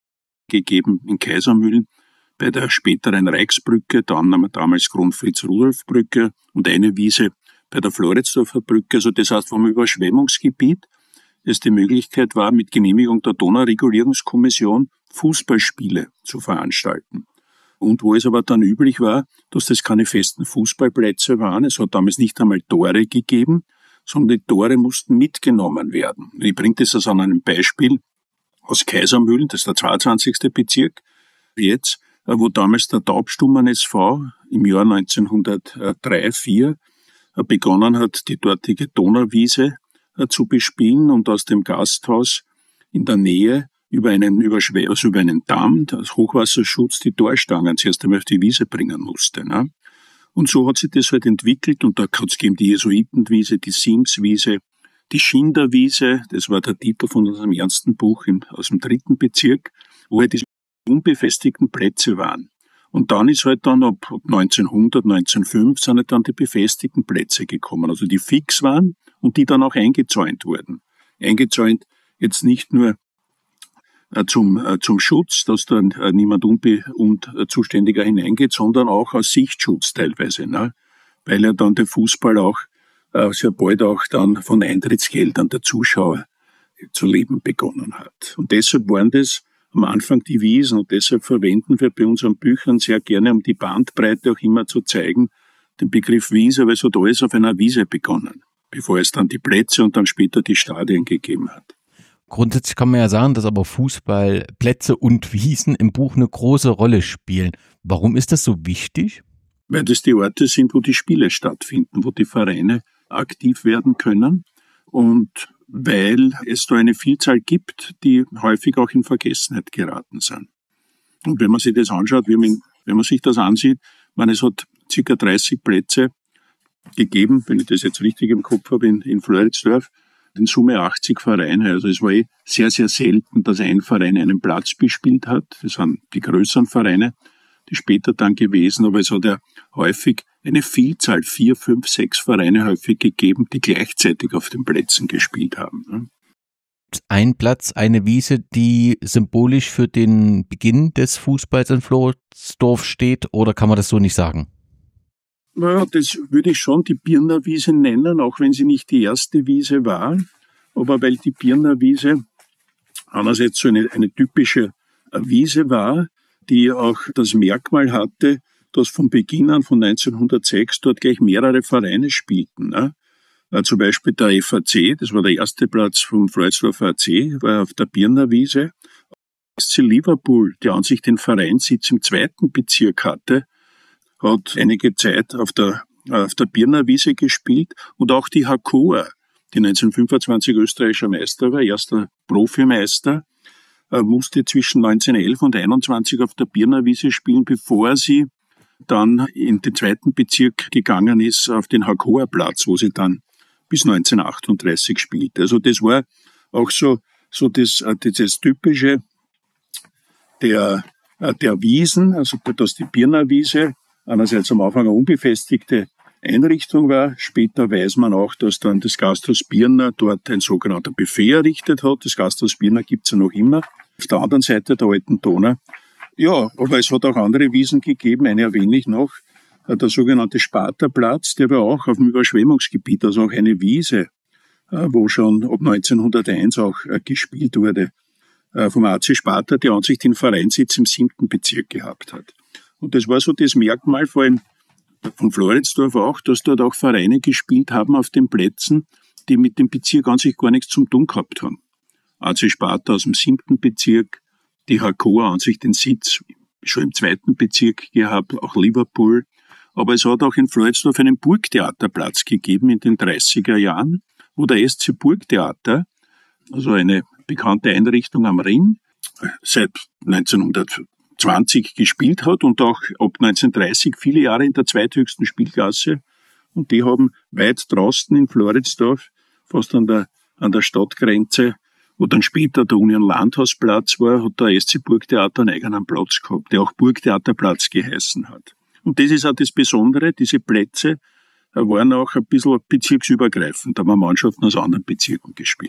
gegeben in Kaisermühlen, bei der späteren Reichsbrücke, dann haben wir damals Kronfritz-Rudolf-Brücke und eine Wiese bei der Floridsdorfer Brücke. Also das heißt, vom Überschwemmungsgebiet, es die Möglichkeit war, mit Genehmigung der Donauregulierungskommission Fußballspiele zu veranstalten. Und wo es aber dann üblich war, dass das keine festen Fußballplätze waren, es hat damals nicht einmal Tore gegeben, sondern die Tore mussten mitgenommen werden. Ich bringe das also an einem Beispiel aus Kaisermühlen, das ist der zweiundzwanzigste Bezirk, jetzt, wo damals der Taubstummen S V im Jahr neunzehnhundertdrei vier begonnen hat, die dortige Donauwiese zu bespielen und aus dem Gasthaus in der Nähe über einen, Überschw- also über einen Damm, das Hochwasserschutz, die Torstangen zuerst einmal auf die Wiese bringen musste. Ne? Und so hat sich das halt entwickelt und da hat es gegeben die Jesuitenwiese, die Simswiese, die Schinderwiese, das war der Titel von unserem ersten Buch im, aus dem dritten Bezirk, wo halt diese unbefestigten Plätze waren. Und dann ist halt dann ab neunzehnhundert, neunzehnhundertfünf sind halt dann die befestigten Plätze gekommen, also die fix waren und die dann auch eingezäunt wurden. Eingezäunt jetzt nicht nur äh, zum, äh, zum Schutz, dass dann äh, niemand Unbe- und äh, Zuständiger hineingeht, sondern auch aus Sichtschutz teilweise, ne? Weil ja dann der Fußball auch äh, sehr bald auch dann von Eintrittsgeldern der Zuschauer zu leben begonnen hat. Und deshalb waren das am Anfang die Wiesen und deshalb verwenden wir bei unseren Büchern sehr gerne, um die Bandbreite auch immer zu zeigen, den Begriff Wiese, weil es hat alles auf einer Wiese begonnen, bevor es dann die Plätze und dann später die Stadien gegeben hat. Grundsätzlich kann man ja sagen, dass aber Fußball, Plätze und Wiesen im Buch eine große Rolle spielen. Warum ist das so wichtig? Weil das die Orte sind, wo die Spiele stattfinden, wo die Vereine aktiv werden können und weil es da eine Vielzahl gibt, die häufig auch in Vergessenheit geraten sind. Und wenn man sich das anschaut, wenn man, wenn man sich das ansieht, man, es hat ca. dreißig Plätze gegeben, wenn ich das jetzt richtig im Kopf habe, in, in Floridsdorf, in Summe achtzig Vereine. Also es war eh sehr, sehr selten, dass ein Verein einen Platz bespielt hat. Das sind die größeren Vereine, die später dann gewesen, aber es hat ja häufig eine Vielzahl, vier, fünf, sechs Vereine häufig gegeben, die gleichzeitig auf den Plätzen gespielt haben. Ein Platz, eine Wiese, die symbolisch für den Beginn des Fußballs in Floridsdorf steht, oder kann man das so nicht sagen? Naja, das würde ich schon die Birnerwiese nennen, auch wenn sie nicht die erste Wiese war, aber weil die Birnerwiese einerseits so eine, eine typische Wiese war, die auch das Merkmal hatte, dass von Beginn an von neunzehnhundertsechs dort gleich mehrere Vereine spielten. Ne? Zum Beispiel der F A C, das war der erste Platz vom Floridsdorfer A C, war auf der Birnerwiese. S C Liverpool, der an sich den Vereinssitz im zweiten Bezirk hatte, hat einige Zeit auf der, auf der Birnerwiese gespielt und auch die Hakoa, die neunzehnhundertfünfundzwanzig österreichischer Meister war, erster Profimeister, musste zwischen neunzehnhundertelf und einundzwanzig auf der Birner Wiese spielen, bevor sie dann in den zweiten Bezirk gegangen ist, auf den Hakoa-Platz, wo sie dann bis neunzehnhundertachtunddreißig spielte. Also das war auch so, so das, das, das Typische der, der Wiesen, also dass die Birner Wiese einerseits am Anfang eine unbefestigte Einrichtung war. Später weiß man auch, dass dann das Gasthaus Birner dort ein sogenannter Buffet errichtet hat. Das Gasthaus Birner gibt's ja noch immer auf der anderen Seite der alten Donau. Ja, aber es hat auch andere Wiesen gegeben, eine erwähne ich noch. Der sogenannte Sparta-Platz, der war auch auf dem Überschwemmungsgebiet, also auch eine Wiese, wo schon ab neunzehnhunderteins auch gespielt wurde. Vom A C Sparta, der an sich den Vereinssitz im siebten Bezirk gehabt hat. Und das war so das Merkmal, vor allem von Floridsdorf auch, dass dort auch Vereine gespielt haben auf den Plätzen, die mit dem Bezirk an sich gar nichts zum tun gehabt haben. A C Sparta aus dem siebten Bezirk, die Hakoa an sich den Sitz schon im zweiten Bezirk gehabt, auch Liverpool. Aber es hat auch in Floridsdorf einen Burgtheaterplatz gegeben in den dreißiger Jahren, wo der S C Burgtheater, also eine bekannte Einrichtung am Ring, seit neunzehnhundertzwanzig gespielt hat und auch ab neunzehnhundertdreißig viele Jahre in der zweithöchsten Spielklasse. Und die haben weit draußen in Floridsdorf, fast an der, an der Stadtgrenze, wo dann später der Union Landhausplatz war, hat der S C Burgtheater einen eigenen Platz gehabt, der auch Burgtheaterplatz geheißen hat. Und das ist auch das Besondere, diese Plätze waren auch ein bisschen bezirksübergreifend, da haben Mannschaften aus anderen Bezirken gespielt.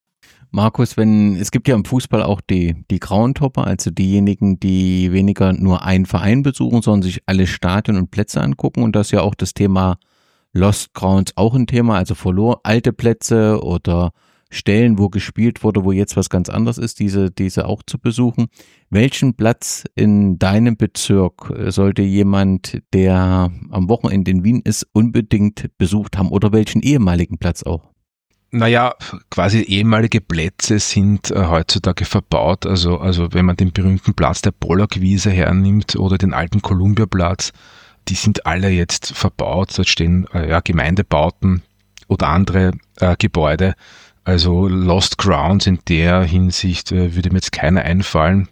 Markus, wenn, es gibt ja im Fußball auch die, die Groundhopper, also diejenigen, die weniger nur einen Verein besuchen, sondern sich alle Stadien und Plätze angucken, und das ist ja auch das Thema Lost Grounds auch ein Thema, also verlor alte Plätze oder Stellen, wo gespielt wurde, wo jetzt was ganz anderes ist, diese, diese auch zu besuchen. Welchen Platz in deinem Bezirk sollte jemand, der am Wochenende in Wien ist, unbedingt besucht haben, oder welchen ehemaligen Platz auch? Naja, quasi ehemalige Plätze sind äh, heutzutage verbaut. Also, also wenn man den berühmten Platz der Pollackwiese hernimmt oder den alten Kolumbiaplatz, die sind alle jetzt verbaut. Dort stehen äh, ja, Gemeindebauten oder andere äh, Gebäude. Also Lost Grounds in der Hinsicht äh, würde mir jetzt keiner einfallen.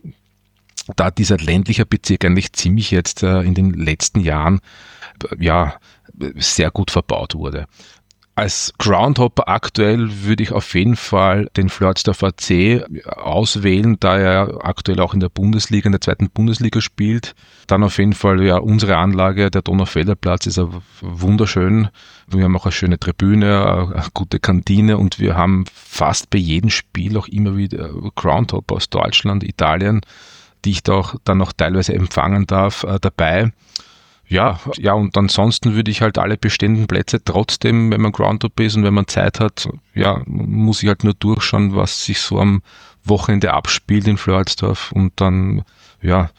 Da dieser ländliche Bezirk eigentlich ziemlich jetzt äh, in den letzten Jahren äh, ja sehr gut verbaut wurde. Als Groundhopper aktuell würde ich auf jeden Fall den Floridsdorf A C auswählen, da er aktuell auch in der Bundesliga, in der zweiten Bundesliga spielt. Dann auf jeden Fall ja unsere Anlage, der Donaufelder Platz, ist wunderschön. Wir haben auch eine schöne Tribüne, eine gute Kantine, und wir haben fast bei jedem Spiel auch immer wieder Groundhopper aus Deutschland, Italien, die ich da auch dann noch teilweise empfangen darf, dabei. Ja, ja, und ansonsten würde ich halt alle bestehenden Plätze trotzdem, wenn man Groundhopper ist und wenn man Zeit hat, ja, muss ich halt nur durchschauen, was sich so am Wochenende abspielt in Floridsdorf, und dann, ja,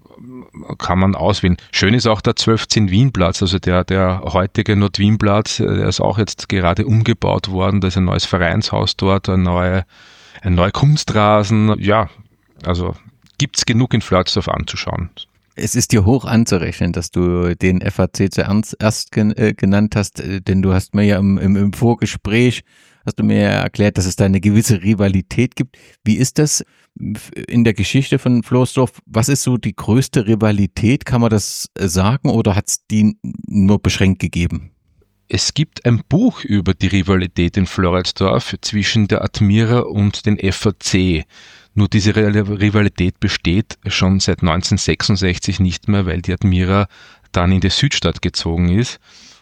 kann man auswählen. Schön ist auch der zwölfzehn Wien-Platz, also der, der heutige Nord-Wien-Platz, der ist auch jetzt gerade umgebaut worden, da ist ein neues Vereinshaus dort, ein neuer, ein neuer Kunstrasen, ja, also gibt's genug in Floridsdorf anzuschauen. Es ist dir hoch anzurechnen, dass du den F A C zuerst gen, äh, genannt hast, äh, denn du hast mir ja im, im, im Vorgespräch, hast du mir ja erklärt, dass es da eine gewisse Rivalität gibt. Wie ist das in der Geschichte von Floridsdorf? Was ist so die größte Rivalität? Kann man das sagen, oder hat es die nur beschränkt gegeben? Es gibt ein Buch über die Rivalität in Floridsdorf zwischen der Admira und den F A C. Nur diese Rivalität besteht schon seit neunzehnhundertsechsundsechzig nicht mehr, weil die Admira dann in die Südstadt gezogen ist.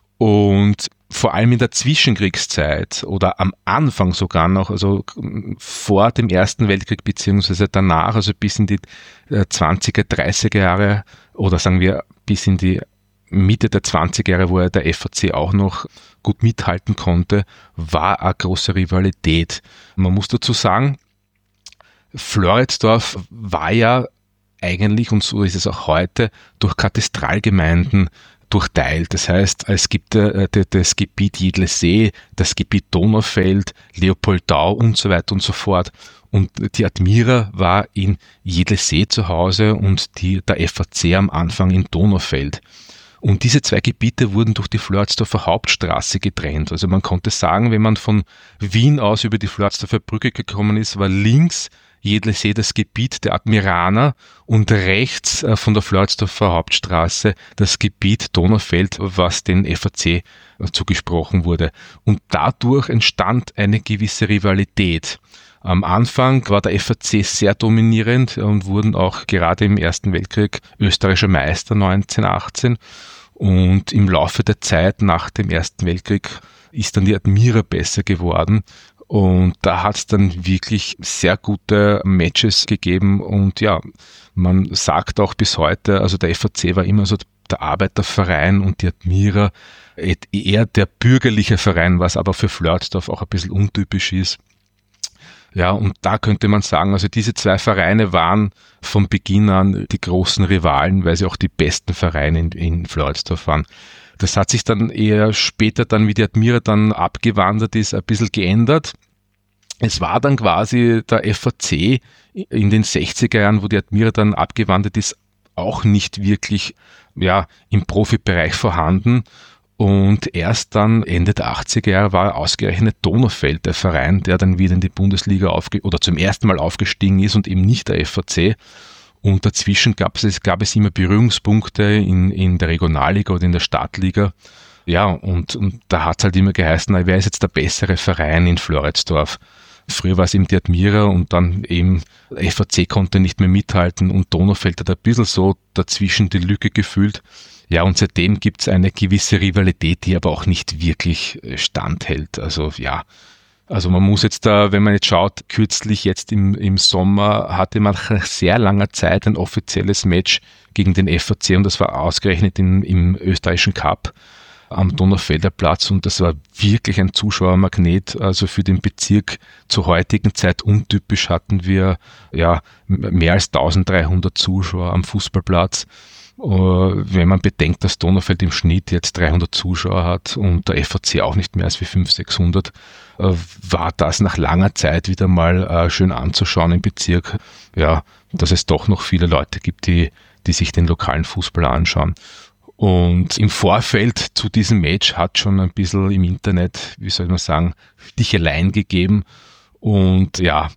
Und vor allem in der Zwischenkriegszeit oder am Anfang sogar noch, also vor dem Ersten Weltkrieg beziehungsweise danach, also bis in die zwanziger, dreißiger Jahre oder sagen wir bis in die Mitte der zwanziger Jahre, wo der F A C auch noch gut mithalten konnte, war eine große Rivalität. Man muss dazu sagen, Floridsdorf war ja eigentlich, und so ist es auch heute, durch Katastralgemeinden durchteilt. Das heißt, es gibt äh, das Gebiet Jedlesee, das Gebiet Donaufeld, Leopoldau und so weiter und so fort. Und die Admira war in Jedlesee zu Hause und die, der F A C am Anfang in Donaufeld. Und diese zwei Gebiete wurden durch die Floridsdorfer Hauptstraße getrennt. Also man konnte sagen, wenn man von Wien aus über die Floridsdorfer Brücke gekommen ist, war links jedes das Gebiet der Admiraner und rechts von der Floridsdorfer Hauptstraße das Gebiet Donaufeld, was den F A C zugesprochen wurde. Und dadurch entstand eine gewisse Rivalität. Am Anfang war der F A C sehr dominierend und wurden auch gerade im Ersten Weltkrieg österreichischer Meister neunzehnhundertachtzehn. Und im Laufe der Zeit nach dem Ersten Weltkrieg ist dann die Admira besser geworden. Und da hat es dann wirklich sehr gute Matches gegeben und ja, man sagt auch bis heute, also der F A C war immer so der Arbeiterverein und die Admira eher der bürgerliche Verein, was aber für Floridsdorf auch ein bisschen untypisch ist. Ja, und da könnte man sagen, also diese zwei Vereine waren von Beginn an die großen Rivalen, weil sie auch die besten Vereine in, in Floridsdorf waren. Das hat sich dann eher später dann, wie die Admira dann abgewandert ist, ein bisschen geändert. Es war dann quasi der F A C in den sechziger Jahren, wo die Admira dann abgewandert ist, auch nicht wirklich ja, im Profibereich vorhanden. Und erst dann Ende der achtziger Jahre war ausgerechnet Donaufeld der Verein, der dann wieder in die Bundesliga aufge- oder zum ersten Mal aufgestiegen ist und eben nicht der F A C. Und dazwischen gab es, gab es immer Berührungspunkte in, in der Regionalliga oder in der Stadtliga. Ja, und, und da hat es halt immer geheißen, na, wer ist jetzt der bessere Verein in Floridsdorf? Früher war es eben die Admira und dann eben F A C konnte nicht mehr mithalten und Donaufeld hat ein bisschen so dazwischen die Lücke gefüllt. Ja, und seitdem gibt es eine gewisse Rivalität, die aber auch nicht wirklich standhält. Also ja, also man muss jetzt da, wenn man jetzt schaut, kürzlich jetzt im, im Sommer hatte man nach sehr langer Zeit ein offizielles Match gegen den F A C und das war ausgerechnet in, im österreichischen Cup am Donaufelder Platz und das war wirklich ein Zuschauermagnet, also für den Bezirk zur heutigen Zeit untypisch hatten wir ja mehr als eintausenddreihundert Zuschauer am Fußballplatz. Wenn man bedenkt, dass Donaufeld im Schnitt jetzt dreihundert Zuschauer hat und der F A C auch nicht mehr als wie fünfhundert, sechshundert, war das nach langer Zeit wieder mal schön anzuschauen im Bezirk. Ja, dass es doch noch viele Leute gibt, die, die sich den lokalen Fußball anschauen. Und im Vorfeld zu diesem Match hat schon ein bisschen im Internet, wie soll man sagen, Sticheleien gegeben. Und ja,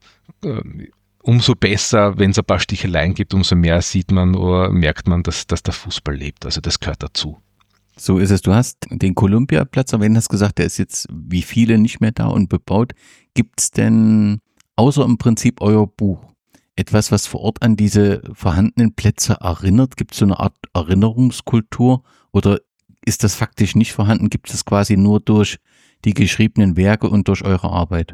umso besser, wenn es ein paar Sticheleien gibt, umso mehr sieht man oder merkt man, dass, dass der Fußball lebt. Also das gehört dazu. So ist es. Du hast den Olympiaplatz erwähnt, hast gesagt, der ist jetzt wie viele nicht mehr da und bebaut. Gibt es denn außer im Prinzip euer Buch etwas, was vor Ort an diese vorhandenen Plätze erinnert? Gibt es so eine Art Erinnerungskultur oder ist das faktisch nicht vorhanden? Gibt es das quasi nur durch die geschriebenen Werke und durch eure Arbeit?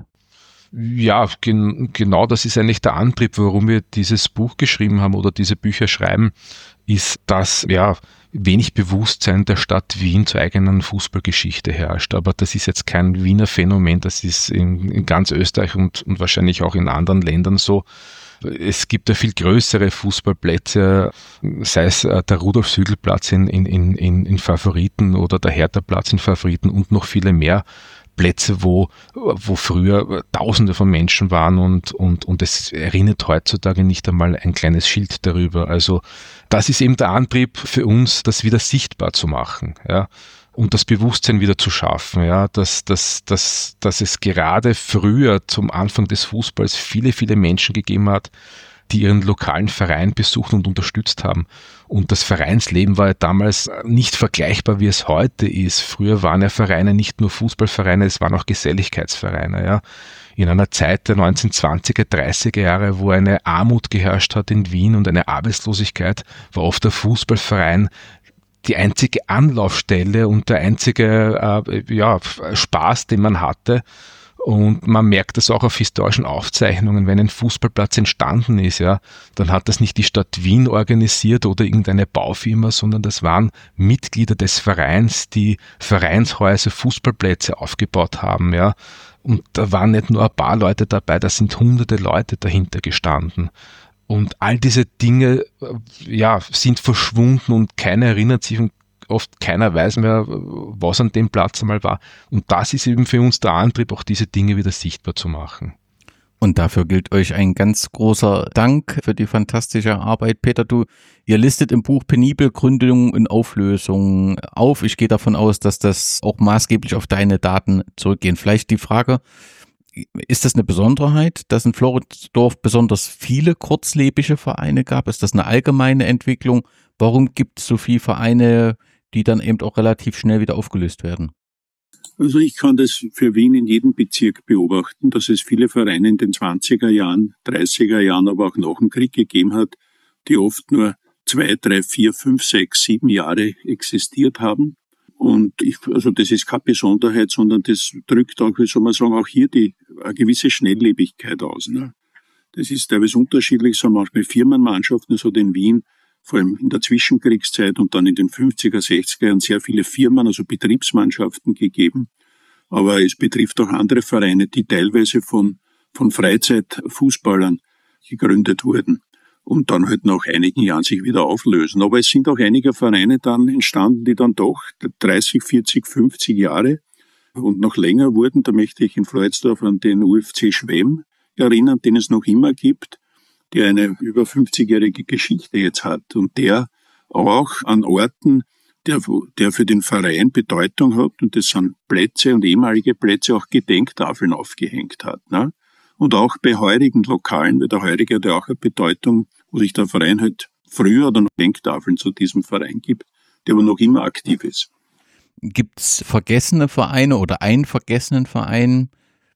Ja, gen- genau das ist eigentlich der Antrieb, warum wir dieses Buch geschrieben haben oder diese Bücher schreiben, ist, dass ja wenig Bewusstsein der Stadt Wien zur eigenen Fußballgeschichte herrscht. Aber das ist jetzt kein Wiener Phänomen, das ist in, in ganz Österreich und, und wahrscheinlich auch in anderen Ländern so. Es gibt ja viel größere Fußballplätze, sei es der Rudolf-Sügl-Platz in, in, in, in Favoriten oder der Hertha-Platz in Favoriten und noch viele mehr Plätze, wo, wo früher Tausende von Menschen waren und, und, und es erinnert heutzutage nicht einmal ein kleines Schild darüber. Also das ist eben der Antrieb für uns, das wieder sichtbar zu machen, ja, und das Bewusstsein wieder zu schaffen, ja, dass, dass, dass, dass es gerade früher zum Anfang des Fußballs viele, viele Menschen gegeben hat, die ihren lokalen Verein besucht und unterstützt haben. Und das Vereinsleben war ja damals nicht vergleichbar, wie es heute ist. Früher waren ja Vereine nicht nur Fußballvereine, es waren auch Geselligkeitsvereine. Ja. In einer Zeit der neunzehnhundertzwanziger, dreißiger Jahre, wo eine Armut geherrscht hat in Wien und eine Arbeitslosigkeit, war oft der Fußballverein die einzige Anlaufstelle und der einzige äh, ja, Spaß, den man hatte. Und man merkt das auch auf historischen Aufzeichnungen, wenn ein Fußballplatz entstanden ist, ja, dann hat das nicht die Stadt Wien organisiert oder irgendeine Baufirma, sondern das waren Mitglieder des Vereins, die Vereinshäuser, Fußballplätze aufgebaut haben, ja. Und da waren nicht nur ein paar Leute dabei, da sind hunderte Leute dahinter gestanden. Und all diese Dinge, ja, sind verschwunden und keiner erinnert sich und oft keiner weiß mehr, was an dem Platz einmal war. Und das ist eben für uns der Antrieb, auch diese Dinge wieder sichtbar zu machen. Und dafür gilt euch ein ganz großer Dank für die fantastische Arbeit. Peter, du, ihr listet im Buch penibel Gründungen und Auflösungen auf. Ich gehe davon aus, dass das auch maßgeblich auf deine Daten zurückgehen. Vielleicht die Frage, ist das eine Besonderheit, dass in Floridsdorf besonders viele kurzlebige Vereine gab? Ist das eine allgemeine Entwicklung? Warum gibt es so viele Vereine, die dann eben auch relativ schnell wieder aufgelöst werden? Also ich kann das für Wien in jedem Bezirk beobachten, dass es viele Vereine in den zwanziger Jahren, dreißiger Jahren, aber auch nach dem Krieg gegeben hat, die oft nur zwei, drei, vier, fünf, sechs, sieben Jahre existiert haben. Und ich, also das ist keine Besonderheit, sondern das drückt auch, wie soll man sagen, auch hier die eine gewisse Schnelllebigkeit aus. Ne? Das ist teilweise unterschiedlich, so manchmal Firmenmannschaften, es hat in Wien vor allem in der Zwischenkriegszeit und dann in den fünfziger, sechziger Jahren sehr viele Firmen, also Betriebsmannschaften gegeben. Aber es betrifft auch andere Vereine, die teilweise von, von Freizeitfußballern gegründet wurden und dann halt nach einigen Jahren sich wieder auflösen. Aber es sind auch einige Vereine dann entstanden, die dann doch dreißig, vierzig, fünfzig Jahre und noch länger wurden. Da möchte ich in Floridsdorf an den U F C Schwemm erinnern, den es noch immer gibt, der eine über fünfzigjährige Geschichte jetzt hat und der auch an Orten, der, der für den Verein Bedeutung hat, und das sind Plätze und ehemalige Plätze, auch Gedenktafeln aufgehängt hat. Ne? Und auch bei heurigen Lokalen, weil der heurige hat ja auch eine Bedeutung, wo sich der Verein halt früher dann Gedenktafeln zu diesem Verein gibt, der aber noch immer aktiv ist. Gibt's vergessene Vereine oder einen vergessenen Verein,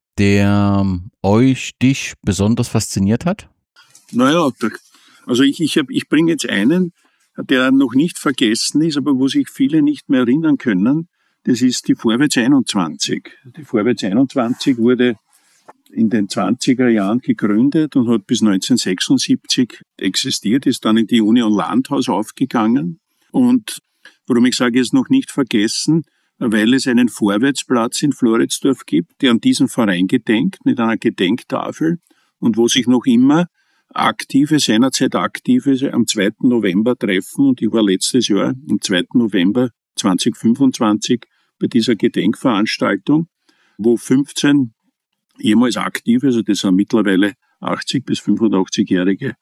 der euch, dich besonders fasziniert hat? Naja, also ich, ich, hab, ich bringe jetzt einen, der noch nicht vergessen ist, aber wo sich viele nicht mehr erinnern können. Das ist die Vorwärts einundzwanzig. Die Vorwärts einundzwanzig wurde in den zwanziger Jahren gegründet und hat bis neunzehnhundertsechsundsiebzig existiert, ist dann in die Union Landhaus aufgegangen. Und warum ich sage, ist noch nicht vergessen, weil es einen Vorwärtsplatz in Floridsdorf gibt, der an diesen Verein gedenkt, mit einer Gedenktafel und wo sich noch immer Aktive, seinerzeit Aktive am zweiten November treffen, und ich war letztes Jahr am zweiten November zweitausendfünfundzwanzig bei dieser Gedenkveranstaltung, wo fünfzehn ehemals Aktive, also das sind mittlerweile achtzig bis fünfundachtzig-jährige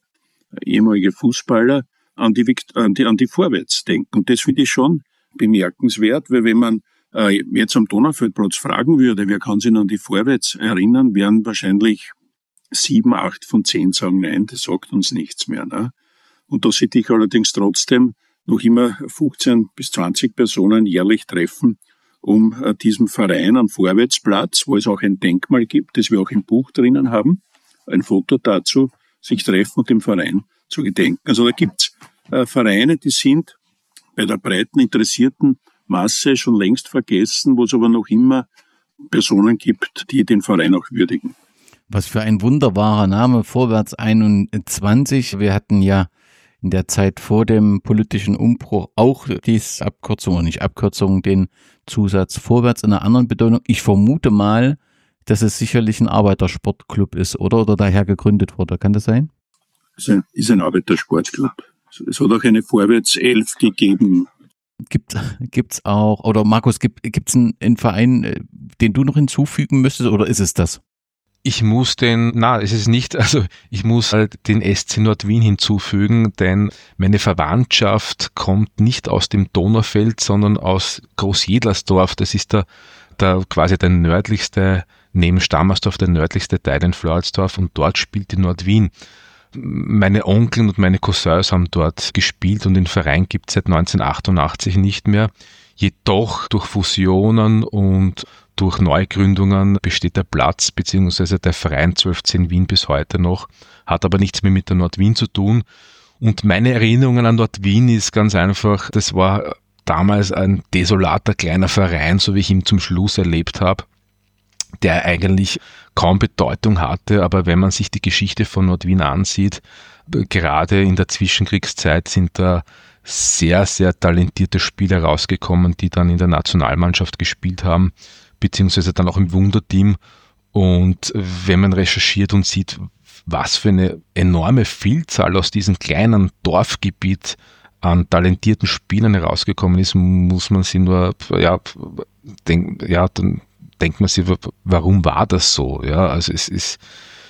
ehemalige Fußballer, an die, an die, an die Vorwärts denken. Und das finde ich schon bemerkenswert, weil wenn man äh, jetzt am Donaufeldplatz fragen würde, wer kann sich an die Vorwärts erinnern, wären wahrscheinlich sieben, acht von zehn sagen, nein, das sagt uns nichts mehr. Ne? Und da sieht ich allerdings trotzdem noch immer fünfzehn bis zwanzig Personen jährlich treffen, um äh, diesem Verein am Vorwärtsplatz, wo es auch ein Denkmal gibt, das wir auch im Buch drinnen haben, ein Foto dazu, sich treffen und dem Verein zu gedenken. Also da gibt's äh, Vereine, die sind bei der breiten interessierten Masse schon längst vergessen, wo es aber noch immer Personen gibt, die den Verein auch würdigen. Was für ein wunderbarer Name, Vorwärts einundzwanzig. Wir hatten ja in der Zeit vor dem politischen Umbruch auch diese Abkürzung, oder nicht Abkürzung, den Zusatz Vorwärts in einer anderen Bedeutung. Ich vermute mal, dass es sicherlich ein Arbeitersportclub ist, oder? Oder daher gegründet wurde. Kann das sein? Es ist ein Arbeitersportclub. Es hat auch eine Vorwärts elf gegeben. Gibt gibt's auch, oder Markus, gibt gibt's einen, einen Verein, den du noch hinzufügen müsstest, oder ist es das? Ich muss den, na, es ist nicht, also ich muss halt den S C Nord-Wien hinzufügen, denn meine Verwandtschaft kommt nicht aus dem Donaufeld, sondern aus Großjedlersdorf. Das ist der, der quasi der nördlichste, neben Stammersdorf, der nördlichste Teil in Floridsdorf, und dort spielt die Nord-Wien. Meine Onkel und meine Cousins haben dort gespielt und den Verein gibt es seit neunzehnhundertachtundachtzig nicht mehr. Jedoch durch Fusionen und durch Neugründungen besteht der Platz bzw. der Verein zwölf zehn Wien bis heute noch, hat aber nichts mehr mit der Nord-Wien zu tun. Und meine Erinnerungen an Nord-Wien ist ganz einfach, das war damals ein desolater kleiner Verein, so wie ich ihn zum Schluss erlebt habe, der eigentlich kaum Bedeutung hatte, aber wenn man sich die Geschichte von Nord-Wien ansieht, gerade in der Zwischenkriegszeit sind da sehr, sehr talentierte Spieler rausgekommen, die dann in der Nationalmannschaft gespielt haben, beziehungsweise dann auch im Wunderteam. Und wenn man recherchiert und sieht, was für eine enorme Vielzahl aus diesem kleinen Dorfgebiet an talentierten Spielern herausgekommen ist, muss man sich nur, ja, denk, ja, dann denkt man sich, warum war das so? Ja, also es ist,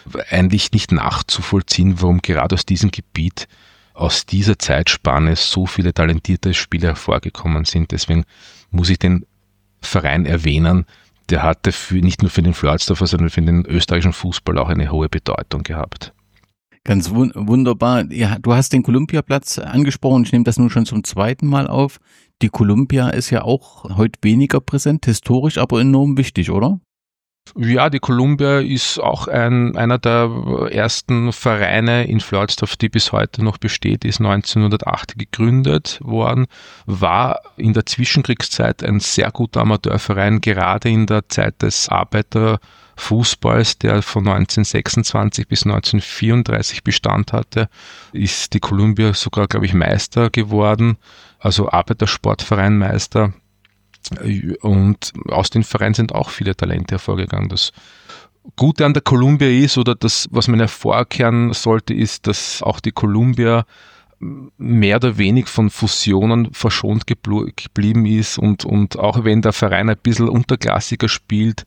eigentlich nicht nachzuvollziehen, warum gerade aus diesem Gebiet, aus dieser Zeitspanne so viele talentierte Spieler hervorgekommen sind. Deswegen muss ich den Verein erwähnen, der hatte für, nicht nur für den Floridsdorfer, sondern für den österreichischen Fußball auch eine hohe Bedeutung gehabt. Ganz wun- wunderbar. Ja, du hast den Columbiaplatz angesprochen. Ich nehme das nun schon zum zweiten Mal auf. Die Columbia ist ja auch heute weniger präsent, historisch, aber enorm wichtig, oder? Ja, die Columbia ist auch ein, einer der ersten Vereine in Floridsdorf, die bis heute noch besteht, ist neunzehnhundertacht gegründet worden, war in der Zwischenkriegszeit ein sehr guter Amateurverein, gerade in der Zeit des Arbeiterfußballs, der von neunzehnhundertsechsundzwanzig bis neunzehnhundertvierunddreißig Bestand hatte, ist die Columbia sogar, glaube ich, Meister geworden, also Arbeitersportverein Meister. Und aus dem Verein sind auch viele Talente hervorgegangen. Das Gute an der Columbia ist, oder das, was man hervorkehren sollte, ist, dass auch die Columbia mehr oder weniger von Fusionen verschont gebl- geblieben ist und, und auch wenn der Verein ein bisschen unterklassiger spielt,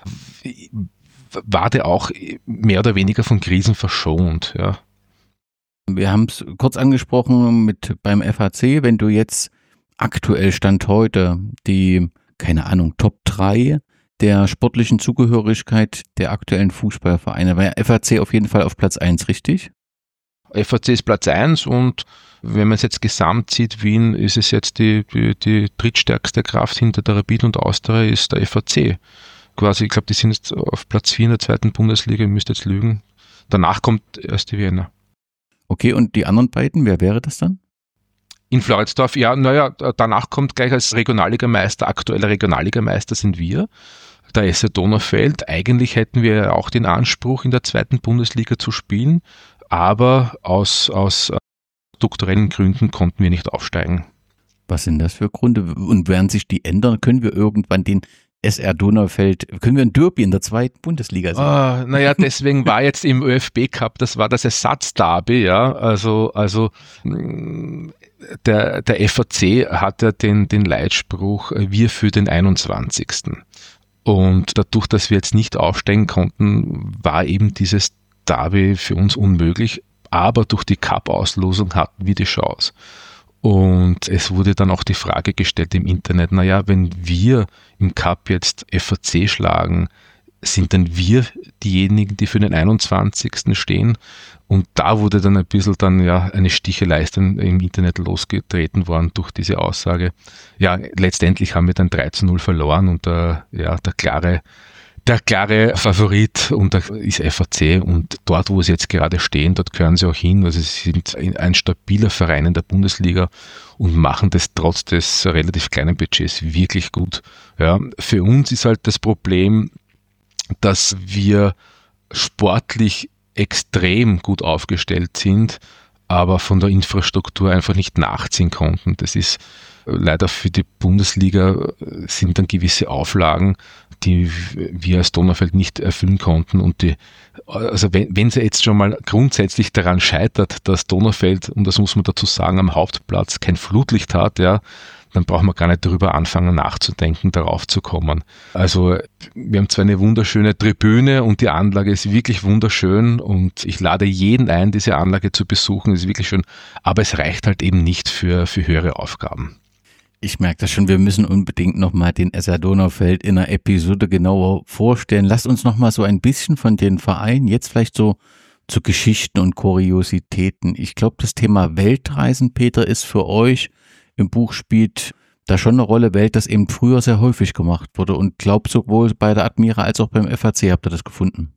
war der auch mehr oder weniger von Krisen verschont. Ja. Wir haben es kurz angesprochen mit beim F A C, wenn du jetzt aktuell Stand heute die, keine Ahnung, Top drei der sportlichen Zugehörigkeit der aktuellen Fußballvereine. War ja F A C auf jeden Fall auf Platz eins, richtig? F A C ist Platz eins und wenn man es jetzt gesamt sieht, Wien ist es jetzt die, die, die drittstärkste Kraft hinter der Rapid und Austria ist der F A C. Quasi, ich glaube, die sind jetzt auf Platz vier in der zweiten Bundesliga, ich müsste jetzt lügen. Danach kommt erst die Wiener. Okay, und die anderen beiden, wer wäre das dann? In Floridsdorf, ja, naja, danach kommt gleich als Regionalligameister, aktueller Regionalligameister sind wir, der S C Donaufeld. Eigentlich hätten wir auch den Anspruch, in der zweiten Bundesliga zu spielen, aber aus, aus strukturellen Gründen konnten wir nicht aufsteigen. Was sind das für Gründe? Und werden sich die ändern? Können wir irgendwann den S R Donaufeld, können wir ein Derby in der zweiten Bundesliga sehen? Ah, naja, deswegen war jetzt im ÖFB Cup, das war das Ersatzderby, ja, also, also, Der, der F A C hat ja den, den Leitspruch, wir für den einundzwanzigsten Und dadurch, dass wir jetzt nicht aufsteigen konnten, war eben dieses Derby für uns unmöglich. Aber durch die Cup-Auslosung hatten wir die Chance. Und es wurde dann auch die Frage gestellt im Internet, naja, wenn wir im Cup jetzt F A C schlagen, sind dann wir diejenigen, die für den einundzwanzigsten stehen? Und da wurde dann ein bisschen dann ja eine Stichelei im Internet losgetreten worden durch diese Aussage. Ja, letztendlich haben wir dann drei zu null verloren und der, ja, der klare, der klare Favorit und der ist F A C und dort, wo sie jetzt gerade stehen, dort gehören sie auch hin. Also sie sind ein stabiler Verein in der Bundesliga und machen das trotz des relativ kleinen Budgets wirklich gut. Ja, für uns ist halt das Problem, dass wir sportlich extrem gut aufgestellt sind, aber von der Infrastruktur einfach nicht nachziehen konnten. Das ist leider für die Bundesliga sind dann gewisse Auflagen, die wir als Donaufeld nicht erfüllen konnten. Und die, also wenn, wenn sie jetzt schon mal grundsätzlich daran scheitert, dass Donaufeld, und das muss man dazu sagen, am Hauptplatz kein Flutlicht hat, ja, dann braucht man gar nicht darüber anfangen nachzudenken, darauf zu kommen. Also wir haben zwar eine wunderschöne Tribüne und die Anlage ist wirklich wunderschön und ich lade jeden ein, diese Anlage zu besuchen, ist wirklich schön, aber es reicht halt eben nicht für, für höhere Aufgaben. Ich merke das schon, wir müssen unbedingt nochmal den S R Donaufeld in einer Episode genauer vorstellen. Lasst uns nochmal so ein bisschen von den Vereinen, jetzt vielleicht so zu Geschichten und Kuriositäten. Ich glaube, das Thema Weltreisen, Peter, ist für euch im Buch spielt da schon eine Rolle, Welt, das eben früher sehr häufig gemacht wurde und glaubt sowohl bei der Admira als auch beim F A C habt ihr das gefunden?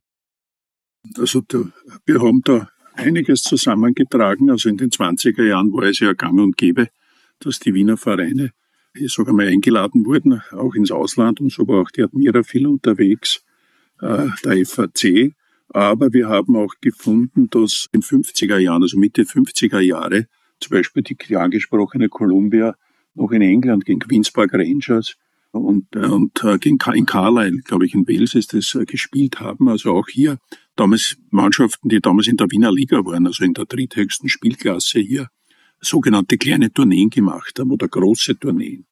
Also da, wir haben da einiges zusammengetragen. Also in den zwanziger Jahren war es ja gang und gäbe, dass die Wiener Vereine, ich sage mal, eingeladen wurden, auch ins Ausland und so war auch die Admira viel unterwegs, äh, der F A C. Aber wir haben auch gefunden, dass in den fünfziger Jahren, also Mitte fünfziger Jahre, zum Beispiel die angesprochene Columbia noch in England gegen Queen's Park Rangers und, und äh, gegen, in Carlisle, glaube ich, in Wales ist das äh, gespielt haben. Also auch hier damals Mannschaften, die damals in der Wiener Liga waren, also in der dritthöchsten Spielklasse hier, sogenannte kleine Tourneen gemacht haben oder große Tourneen.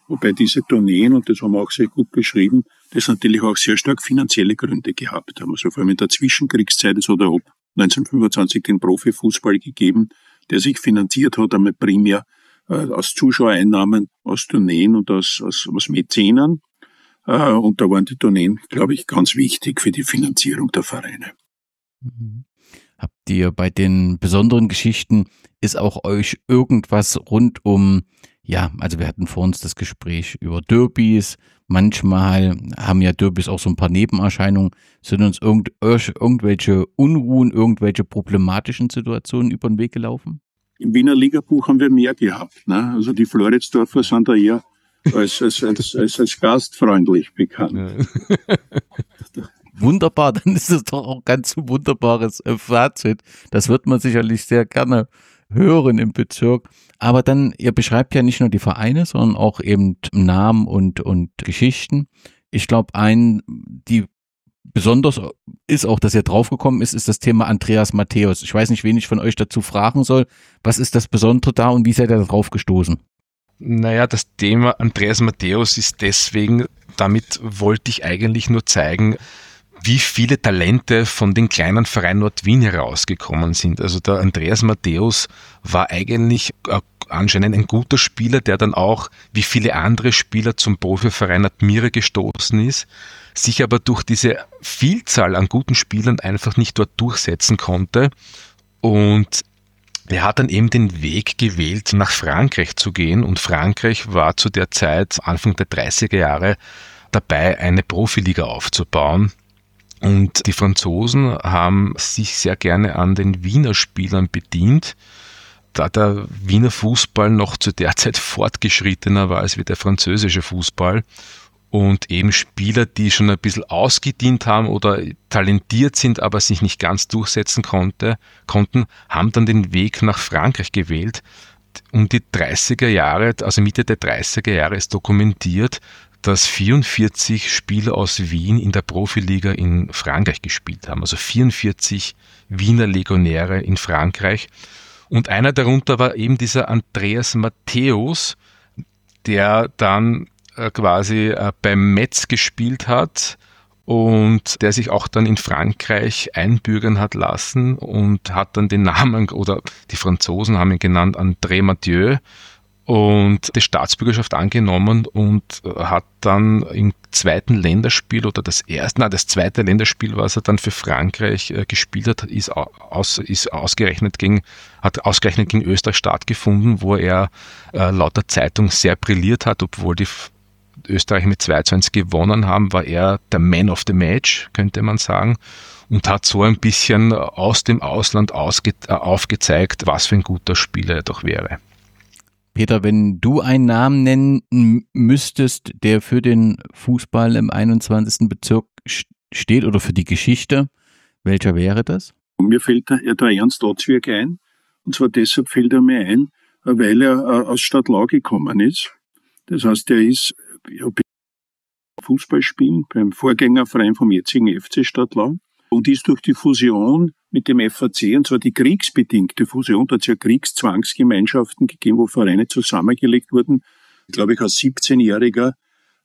Wobei diese Tourneen, und das haben wir auch sehr gut beschrieben, das natürlich auch sehr stark finanzielle Gründe gehabt haben. Also vor allem in der Zwischenkriegszeit, es hat er ab neunzehnhundertfünfundzwanzig den Profifußball gegeben, der sich finanziert hat, einmal primär äh, aus Zuschauereinnahmen, aus Tourneen und aus, aus, aus Mäzenen. Äh, und da waren die Tourneen, glaube ich, ganz wichtig für die Finanzierung der Vereine. Mhm. Habt ihr bei den besonderen Geschichten, ist auch euch irgendwas rund um, ja, also wir hatten vor uns das Gespräch über Derbys, manchmal haben ja Derbys auch so ein paar Nebenerscheinungen, sind uns irgend, irgendwelche Unruhen, irgendwelche problematischen Situationen über den Weg gelaufen? Im Wiener Ligabuch haben wir mehr gehabt, ne? Also die Floridsdorfer sind da eher als, als, als, als, als gastfreundlich bekannt. Ja. Wunderbar, dann ist es doch auch ganz ein wunderbares Fazit. Das wird man sicherlich sehr gerne hören im Bezirk. Aber dann, ihr beschreibt ja nicht nur die Vereine, sondern auch eben Namen und, und Geschichten. Ich glaube, ein, die besonders ist auch, dass ihr draufgekommen ist, ist das Thema Andreas Matthäus. Ich weiß nicht, wen ich von euch dazu fragen soll. Was ist das Besondere da und wie seid ihr da drauf gestoßen? Naja, das Thema Andreas Matthäus ist deswegen, damit wollte ich eigentlich nur zeigen, wie viele Talente von den kleinen Vereinen Nordwien herausgekommen sind. Also der Andreas Matthäus war eigentlich anscheinend ein guter Spieler, der dann auch, wie viele andere Spieler, zum Profiverein Admira gestoßen ist, sich aber durch diese Vielzahl an guten Spielern einfach nicht dort durchsetzen konnte. Und er hat dann eben den Weg gewählt, nach Frankreich zu gehen. Und Frankreich war zu der Zeit, Anfang der dreißiger Jahre, dabei, eine Profiliga aufzubauen. Und die Franzosen haben sich sehr gerne an den Wiener Spielern bedient, da der Wiener Fußball noch zu der Zeit fortgeschrittener war als wie der französische Fußball. Und eben Spieler, die schon ein bisschen ausgedient haben oder talentiert sind, aber sich nicht ganz durchsetzen konnte, konnten, haben dann den Weg nach Frankreich gewählt. Um die dreißiger Jahre, also Mitte der dreißiger Jahre ist dokumentiert, dass vierundvierzig Spieler aus Wien in der Profiliga in Frankreich gespielt haben. Also vierundvierzig Wiener Legionäre in Frankreich. Und einer darunter war eben dieser Andreas Matthäus, der dann quasi beim Metz gespielt hat und der sich auch dann in Frankreich einbürgern hat lassen und hat dann den Namen, oder die Franzosen haben ihn genannt, André Mathieu, und die Staatsbürgerschaft angenommen und hat dann im zweiten Länderspiel oder das erste, nein, das zweite Länderspiel, was er dann für Frankreich äh, gespielt hat, ist, aus, ist ausgerechnet gegen, hat ausgerechnet gegen Österreich stattgefunden, wo er äh, laut der Zeitung sehr brilliert hat, obwohl die Österreich mit zwei zu eins gewonnen haben, war er der Man of the Match, könnte man sagen, und hat so ein bisschen aus dem Ausland ausge, äh, aufgezeigt, was für ein guter Spieler er doch wäre. Peter, wenn du einen Namen nennen müsstest, der für den Fußball im einundzwanzigsten Bezirk steht oder für die Geschichte, welcher wäre das? Mir fällt der, der Ernst Atzwerg ein, und zwar deshalb fällt er mir ein, weil er aus Stadtlau gekommen ist. Das heißt, er ist ja, Fußball spielen beim Vorgängerverein vom jetzigen F C Stadtlau und ist durch die Fusion mit dem F A C, und zwar die kriegsbedingte Fusion, da hat es ja Kriegszwangsgemeinschaften gegeben, wo Vereine zusammengelegt wurden, glaube ich, als siebzehnjähriger,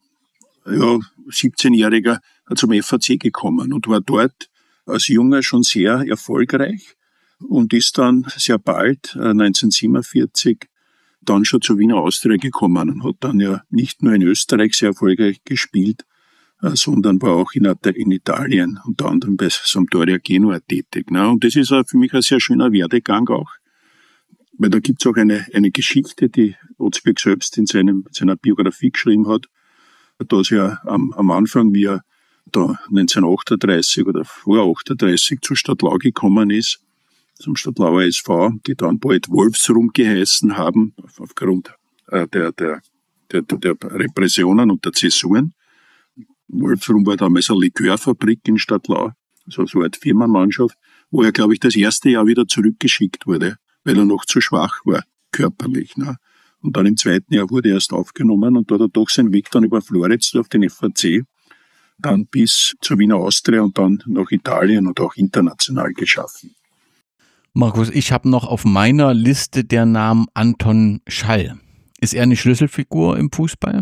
ja, siebzehnjähriger zum F A C gekommen und war dort als Junger schon sehr erfolgreich und ist dann sehr bald, neunzehnhundertsiebenundvierzig, dann schon zur Wiener Austria gekommen und hat dann ja nicht nur in Österreich sehr erfolgreich gespielt, sondern war auch in, in Italien, unter anderem bei Sampdoria Genua tätig. Ne? Und das ist für mich ein sehr schöner Werdegang auch, weil da gibt's auch eine, eine Geschichte, die Atzwerg selbst in seinem, seiner Biografie geschrieben hat, dass er am, am Anfang, wie er da neunzehnhundertachtunddreißig oder vor achtunddreißig zur Stadtlau gekommen ist, zum Stadtlauer S V, die dann bald Wolfsrum geheißen haben, aufgrund äh, der, der, der, der Repressionen und der Zäsuren. Wolfsrum war damals eine Likörfabrik in Stadtlau, also so eine Art Firmenmannschaft, wo er, glaube ich, das erste Jahr wieder zurückgeschickt wurde, weil er noch zu schwach war, körperlich. Ne? Und dann im zweiten Jahr wurde er erst aufgenommen und da hat er doch seinen Weg dann über Floridsdorf, den F A C, dann bis zur Wiener Austria und dann nach Italien und auch international geschaffen. Markus, ich habe noch auf meiner Liste der Namen Anton Schall. Ist er eine Schlüsselfigur im Fußball?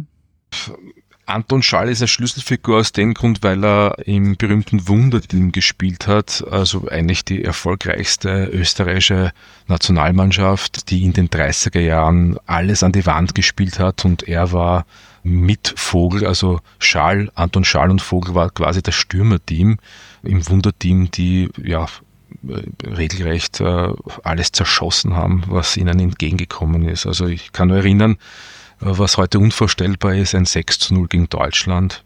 Anton Schall ist eine Schlüsselfigur aus dem Grund, weil er im berühmten Wunderteam gespielt hat, also eigentlich die erfolgreichste österreichische Nationalmannschaft, die in den dreißiger Jahren alles an die Wand gespielt hat, und er war mit Vogel, also Schall, Anton Schall und Vogel war quasi das Stürmerteam im Wunderteam, die ja regelrecht äh, alles zerschossen haben, was ihnen entgegengekommen ist. Also ich kann nur erinnern, was heute unvorstellbar ist, ein sechs zu null gegen Deutschland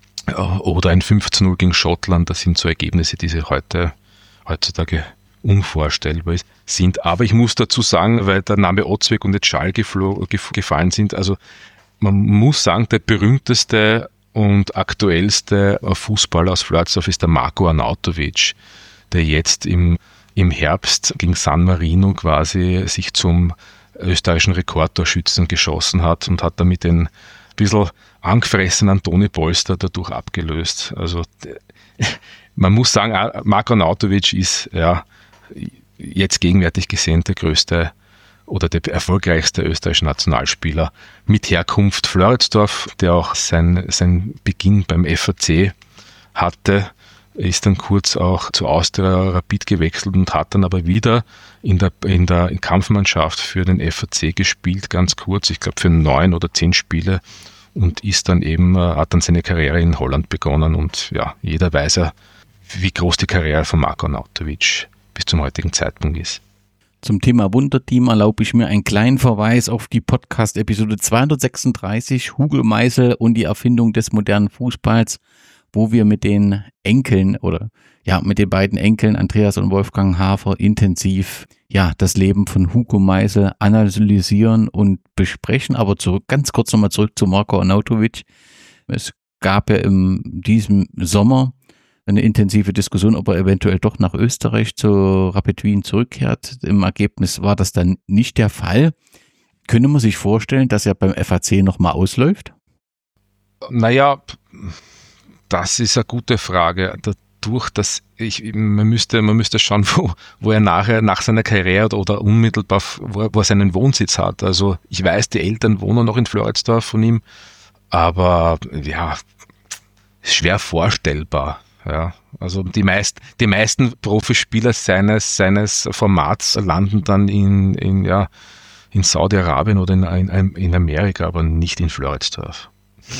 oder ein fünf zu null gegen Schottland, das sind so Ergebnisse, die sie heute, heutzutage unvorstellbar sind. Aber ich muss dazu sagen, weil der Name Ozweg und jetzt Schall geflo- gef- gefallen sind, also man muss sagen, der berühmteste und aktuellste Fußballer aus Floridsdorf ist der Marko Arnautovic, der jetzt im, im Herbst gegen San Marino quasi sich zum österreichischen Rekordtorschützen geschossen hat und hat damit den ein bisschen angefressenen Toni Polster dadurch abgelöst. Also man muss sagen, Marko Arnautovic ist ja jetzt gegenwärtig gesehen der größte oder der erfolgreichste österreichische Nationalspieler mit Herkunft Floridsdorf, der auch sein, sein Beginn beim F A C hatte. Ist dann kurz auch zu Austria Rapid gewechselt und hat dann aber wieder in der, in der Kampfmannschaft für den F A C gespielt, ganz kurz, ich glaube für neun oder zehn Spiele, und ist dann eben, hat dann seine Karriere in Holland begonnen, und ja, jeder weiß ja, wie groß die Karriere von Marko Arnautovic bis zum heutigen Zeitpunkt ist. Zum Thema Wunderteam erlaube ich mir einen kleinen Verweis auf die Podcast-Episode zweihundertsechsunddreißig, Hugo Meisel und die Erfindung des modernen Fußballs, wo wir mit den Enkeln oder ja mit den beiden Enkeln Andreas und Wolfgang Hafer intensiv ja das Leben von Hugo Meisel analysieren und besprechen. Aber zurück, ganz kurz nochmal zurück zu Marko Arnautovic. Es gab ja in diesem Sommer eine intensive Diskussion, ob er eventuell doch nach Österreich zu Rapid Wien zurückkehrt. Im Ergebnis war das dann nicht der Fall. Könnte man sich vorstellen, dass er beim F A C nochmal ausläuft? Naja, das ist eine gute Frage. Dadurch, dass ich, man müsste, man müsste schauen, wo, wo er nachher, nach seiner Karriere oder unmittelbar, wo er, wo er seinen Wohnsitz hat. Also ich weiß, die Eltern wohnen noch in Floridsdorf von ihm, aber ja, schwer vorstellbar. Ja, also die meisten, die meisten Profispieler seines, seines Formats landen dann in, in, ja, in Saudi-Arabien oder in, in, in Amerika, aber nicht in Floridsdorf.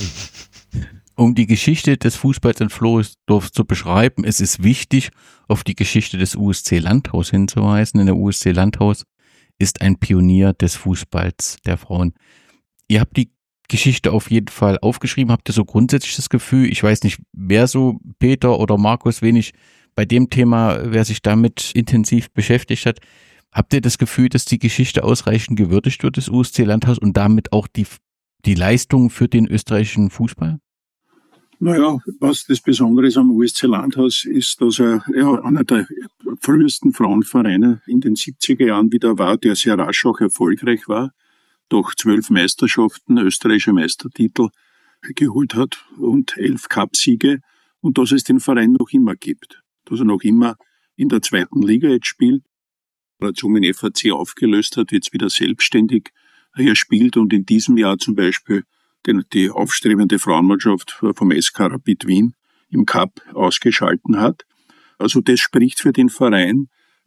Um die Geschichte des Fußballs in Floridsdorf zu beschreiben, es ist wichtig, auf die Geschichte des U S C Landhaus hinzuweisen. Denn der U S C Landhaus ist ein Pionier des Fußballs der Frauen. Ihr habt die Geschichte auf jeden Fall aufgeschrieben. Habt ihr so grundsätzlich das Gefühl, ich weiß nicht, wer so Peter oder Markus wenig bei dem Thema, wer sich damit intensiv beschäftigt hat, habt ihr das Gefühl, dass die Geschichte ausreichend gewürdigt wird des U S C Landhaus und damit auch die, die Leistung für den österreichischen Fußball? Naja, was das Besondere am U S C Landhaus ist, dass er ja, einer der frühesten Frauenvereine in den siebziger Jahren wieder war, der sehr rasch auch erfolgreich war, doch zwölf Meisterschaften, österreichische Meistertitel geholt hat und elf Cupsiege, und dass es den Verein noch immer gibt. Dass er noch immer in der zweiten Liga jetzt spielt, zum den F A C aufgelöst hat, jetzt wieder selbstständig hier spielt und in diesem Jahr zum Beispiel die aufstrebende Frauenmannschaft vom S K Rapid Wien im Cup ausgeschalten hat. Also das spricht für den Verein,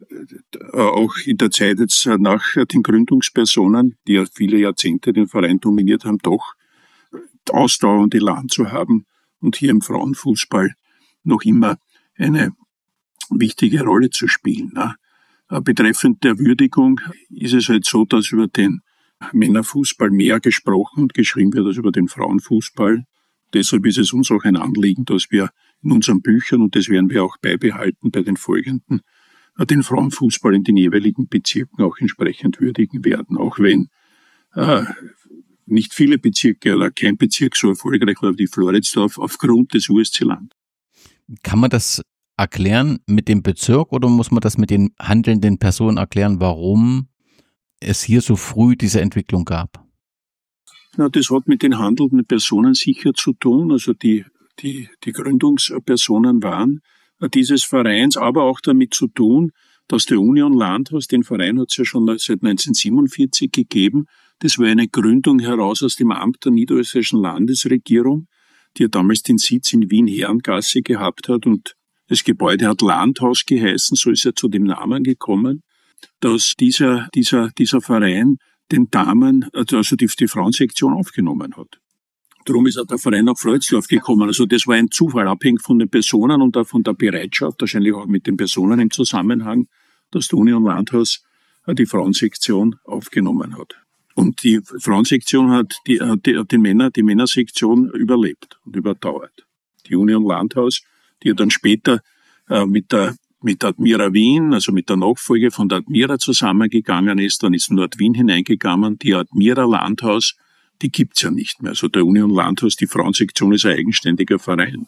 auch in der Zeit jetzt nach den Gründungspersonen, die ja viele Jahrzehnte den Verein dominiert haben, doch ausdauernde Land zu haben und hier im Frauenfußball noch immer eine wichtige Rolle zu spielen. Betreffend der Würdigung ist es halt so, dass über den Männerfußball mehr gesprochen und geschrieben wird als über den Frauenfußball. Deshalb ist es uns auch ein Anliegen, dass wir in unseren Büchern, und das werden wir auch beibehalten bei den folgenden, den Frauenfußball in den jeweiligen Bezirken auch entsprechend würdigen werden. Auch wenn äh, nicht viele Bezirke oder kein Bezirk so erfolgreich war wie Floridsdorf aufgrund des U S C Land. Kann man das erklären mit dem Bezirk oder muss man das mit den handelnden Personen erklären, warum es hier so früh diese Entwicklung gab? Na, das hat mit den handelnden Personen sicher zu tun. Also die, die, die Gründungspersonen waren dieses Vereins, aber auch damit zu tun, dass der Union Landhaus, den Verein hat es ja schon seit neunzehnhundertsiebenundvierzig gegeben, Das war eine Gründung heraus aus dem Amt der niederösterreichischen Landesregierung, die ja damals den Sitz in Wien-Herrengasse gehabt hat, und das Gebäude hat Landhaus geheißen, so ist er zu dem Namen gekommen, dass dieser, dieser, dieser Verein den Damen, also die, die Frauensektion aufgenommen hat. Darum ist auch der Verein nach Freudsdorf gekommen. Also das war ein Zufall, abhängig von den Personen und auch von der Bereitschaft, wahrscheinlich auch mit den Personen im Zusammenhang, dass die Union Landhaus die Frauensektion aufgenommen hat. Und die Frauensektion hat die, die, die, Männer, die Männersektion überlebt und überdauert. Die Union Landhaus, die ja dann später äh, mit der mit Admira Wien, also mit der Nachfolge von der Admira zusammengegangen ist, dann ist Nord Wien hineingegangen. Die Admira Landhaus, die gibt's ja nicht mehr. Also der Union Landhaus, die Frauensektion ist ein eigenständiger Verein.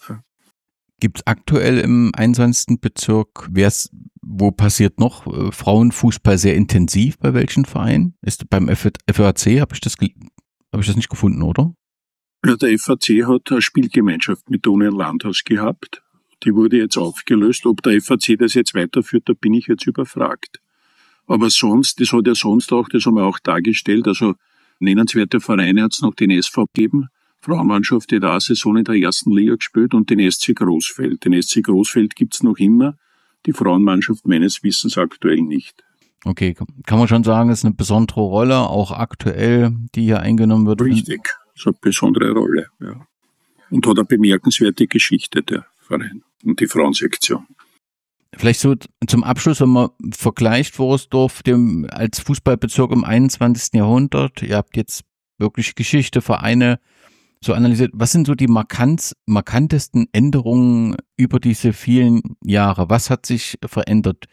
Gibt es aktuell im einundzwanzigsten Bezirk, wer's, wo passiert noch äh, Frauenfußball sehr intensiv, bei welchen Vereinen? Ist beim F A C, habe ich das habe ich das nicht gefunden, oder? Ja, der F A C hat eine Spielgemeinschaft mit der Union Landhaus gehabt. Die wurde jetzt aufgelöst. Ob der F A C das jetzt weiterführt, da bin ich jetzt überfragt. Aber sonst, das hat ja sonst auch, das haben wir auch dargestellt, also nennenswerte Vereine hat es noch den S V gegeben. Frauenmannschaft, die da eine Saison in der ersten Liga gespielt, und den S C Großfeld. Den S C Großfeld gibt's noch immer, die Frauenmannschaft meines Wissens aktuell nicht. Okay, kann man schon sagen, es ist eine besondere Rolle, auch aktuell, die hier eingenommen wird. Richtig, so eine besondere Rolle, ja. Und hat eine bemerkenswerte Geschichte, der Verein und die Frauensektion. Vielleicht so zum Abschluss, wenn man vergleicht Worsdorf dem, als Fußballbezirk im einundzwanzigsten Jahrhundert, ihr habt jetzt wirklich Geschichte, Vereine so analysiert, was sind so die markant, markantesten Änderungen über diese vielen Jahre? Was hat sich verändert?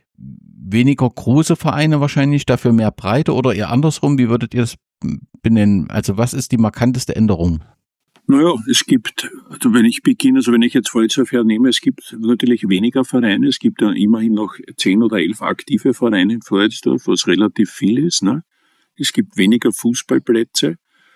Weniger große Vereine wahrscheinlich, dafür mehr Breite, oder eher andersrum? Wie würdet ihr das benennen? Also was ist die markanteste Änderung? Naja, es gibt, also wenn ich beginne, also wenn ich jetzt Freudsdorf hernehme, es gibt natürlich weniger Vereine, es gibt ja immerhin noch zehn oder elf aktive Vereine in Freudsdorf, was relativ viel ist, ne? Es gibt weniger Fußballplätze.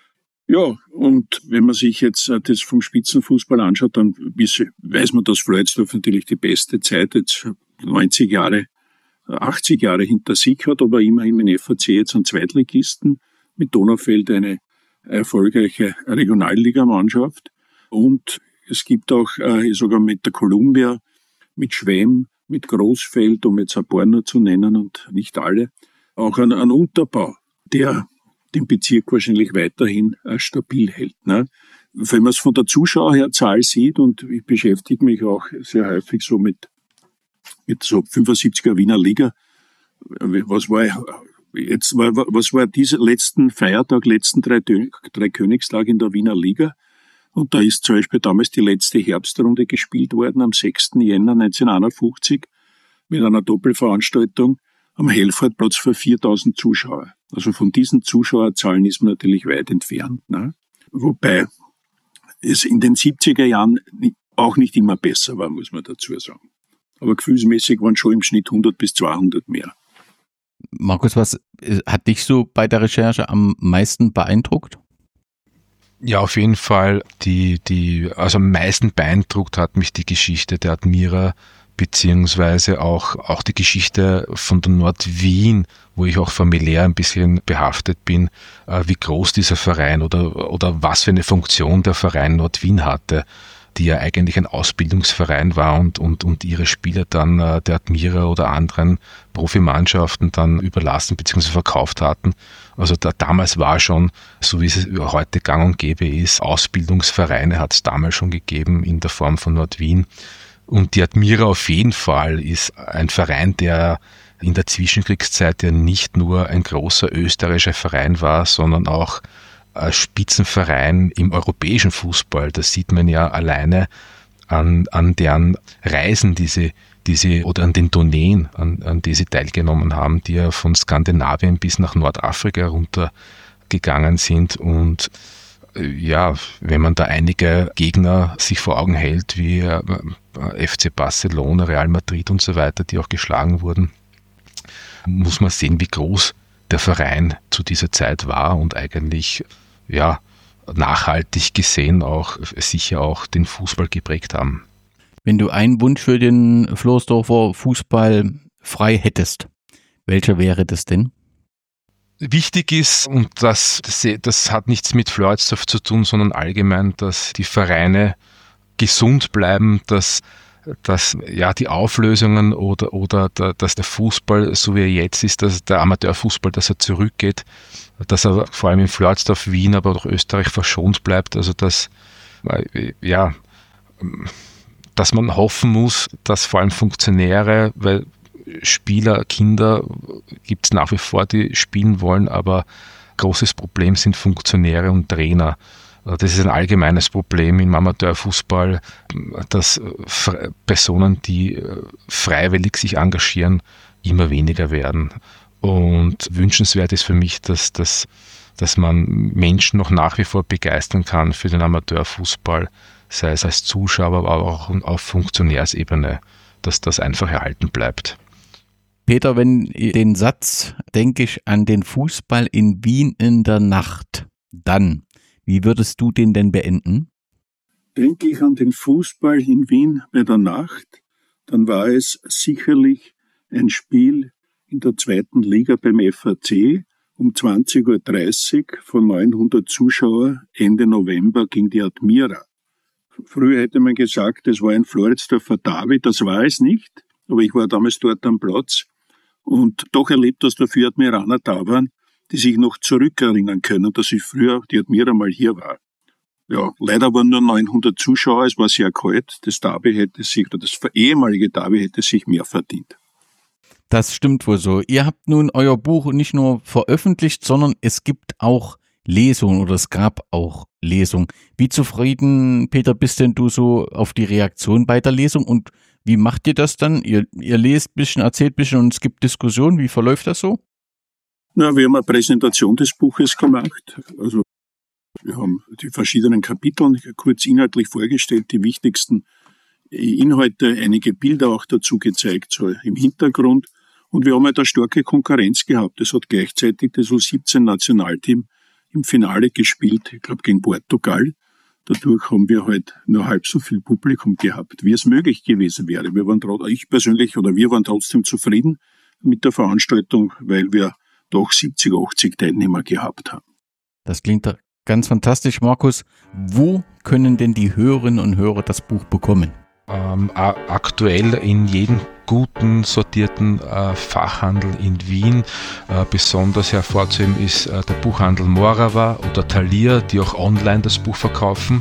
Ja, und wenn man sich jetzt das vom Spitzenfußball anschaut, dann weiß man, dass Freudsdorf natürlich die beste Zeit jetzt neunzig Jahre, achtzig Jahre hinter sich hat, aber immerhin mit F A C jetzt einen Zweitligisten, mit Donaufeld eine erfolgreiche Regionalligamannschaft, und es gibt auch äh, sogar mit der Columbia, mit Schwemm, mit Großfeld, um jetzt ein paar nur zu nennen und nicht alle, auch einen, einen Unterbau, der den Bezirk wahrscheinlich weiterhin äh, stabil hält. Ne? Wenn man es von der Zuschauerzahl sieht, und ich beschäftige mich auch sehr häufig so mit, mit so fünfundsiebziger Wiener Liga, was war Jetzt war, was war dieser letzten Feiertag, letzten drei, drei Königstag in der Wiener Liga? Und da ist zum Beispiel damals die letzte Herbstrunde gespielt worden, am sechsten Jänner neunzehnhunderteinundfünfzig, mit einer Doppelveranstaltung am Helfordplatz für viertausend Zuschauer. Also von diesen Zuschauerzahlen ist man natürlich weit entfernt. Ne? Wobei es in den siebziger Jahren auch nicht immer besser war, muss man dazu sagen. Aber gefühlsmäßig waren schon im Schnitt hundert bis zweihundert mehr. Markus, was hat dich so bei der Recherche am meisten beeindruckt? Ja, auf jeden Fall. Die, die, also am meisten beeindruckt hat mich die Geschichte der Admira, beziehungsweise auch, auch die Geschichte von der Nord Wien, wo ich auch familiär ein bisschen behaftet bin, wie groß dieser Verein oder, oder was für eine Funktion der Verein Nord Wien hatte, die ja eigentlich ein Ausbildungsverein war und, und, und ihre Spieler dann äh, der Admira oder anderen Profimannschaften dann überlassen bzw. verkauft hatten. Also da, damals war schon, so wie es heute gang und gäbe ist, Ausbildungsvereine hat es damals schon gegeben in der Form von Nord Wien. Und die Admira auf jeden Fall ist ein Verein, der in der Zwischenkriegszeit ja nicht nur ein großer österreichischer Verein war, sondern auch Spitzenverein im europäischen Fußball. Das sieht man ja alleine an, an deren Reisen, diese, diese, oder an den Tourneen, an, an die sie teilgenommen haben, die ja von Skandinavien bis nach Nordafrika runtergegangen sind. Und ja, wenn man da einige Gegner sich vor Augen hält, wie F C Barcelona, Real Madrid und so weiter, die auch geschlagen wurden, muss man sehen, wie groß der Verein zu dieser Zeit war und eigentlich ja nachhaltig gesehen auch sicher auch den Fußball geprägt haben. Wenn du einen Wunsch für den Florsdorfer Fußball frei hättest, welcher wäre das denn? Wichtig ist, und das, das, das hat nichts mit Floridsdorf zu tun, sondern allgemein, dass die Vereine gesund bleiben, dass, dass ja, die Auflösungen oder, oder der, dass der Fußball, so wie er jetzt ist, dass der Amateurfußball, dass er zurückgeht, dass er vor allem in Floridsdorf, Wien, aber auch Österreich verschont bleibt. Also dass, ja, dass man hoffen muss, dass vor allem Funktionäre, weil Spieler, Kinder gibt es nach wie vor, die spielen wollen, aber großes Problem sind Funktionäre und Trainer. Das ist ein allgemeines Problem im Amateurfußball, dass Personen, die freiwillig sich engagieren, immer weniger werden. Und wünschenswert ist für mich, dass, dass, dass man Menschen noch nach wie vor begeistern kann für den Amateurfußball, sei es als Zuschauer, aber auch auf Funktionärsebene, dass das einfach erhalten bleibt. Peter, wenn den Satz, denke ich an den Fußball in Wien in der Nacht, dann, wie würdest du den denn beenden? Denke ich an den Fußball in Wien bei der Nacht, dann war es sicherlich ein Spiel in der zweiten Liga beim F A C um zwanzig Uhr dreißig von neunhundert Zuschauern Ende November gegen die Admira. Früher hätte man gesagt, es war ein Floridsdorfer Derby, das war es nicht, aber ich war damals dort am Platz. Und doch erlebt, dass dafür Admiraner da waren, die sich noch zurückerinnern können, dass ich früher die Admira mal hier war. Ja, leider waren nur neunhundert Zuschauer, es war sehr kalt. Das Derby hätte sich, oder das ehemalige Derby hätte sich mehr verdient. Das stimmt wohl so. Ihr habt nun euer Buch nicht nur veröffentlicht, sondern es gibt auch Lesungen oder es gab auch Lesungen. Wie zufrieden, Peter, bist denn du so auf die Reaktion bei der Lesung und wie macht ihr das dann? Ihr, ihr lest ein bisschen, erzählt ein bisschen und es gibt Diskussionen. Wie verläuft das so? Na, wir haben eine Präsentation des Buches gemacht. Also wir haben die verschiedenen Kapitel kurz inhaltlich vorgestellt, die wichtigsten Inhalte, einige Bilder auch dazu gezeigt, so im Hintergrund. Und wir haben halt eine starke Konkurrenz gehabt. Es hat gleichzeitig das U siebzehn Nationalteam im Finale gespielt, ich glaube gegen Portugal. Dadurch haben wir halt nur halb so viel Publikum gehabt, wie es möglich gewesen wäre. Wir waren, ich persönlich oder wir waren trotzdem zufrieden mit der Veranstaltung, weil wir doch siebzig, achtzig Teilnehmer gehabt haben. Das klingt ganz fantastisch, Markus. Wo können denn die Hörerinnen und Hörer das Buch bekommen? Ähm, aktuell in jedem guten, sortierten äh, Fachhandel in Wien. Äh, besonders hervorzuheben ist äh, der Buchhandel Morava oder Thalia, die auch online das Buch verkaufen.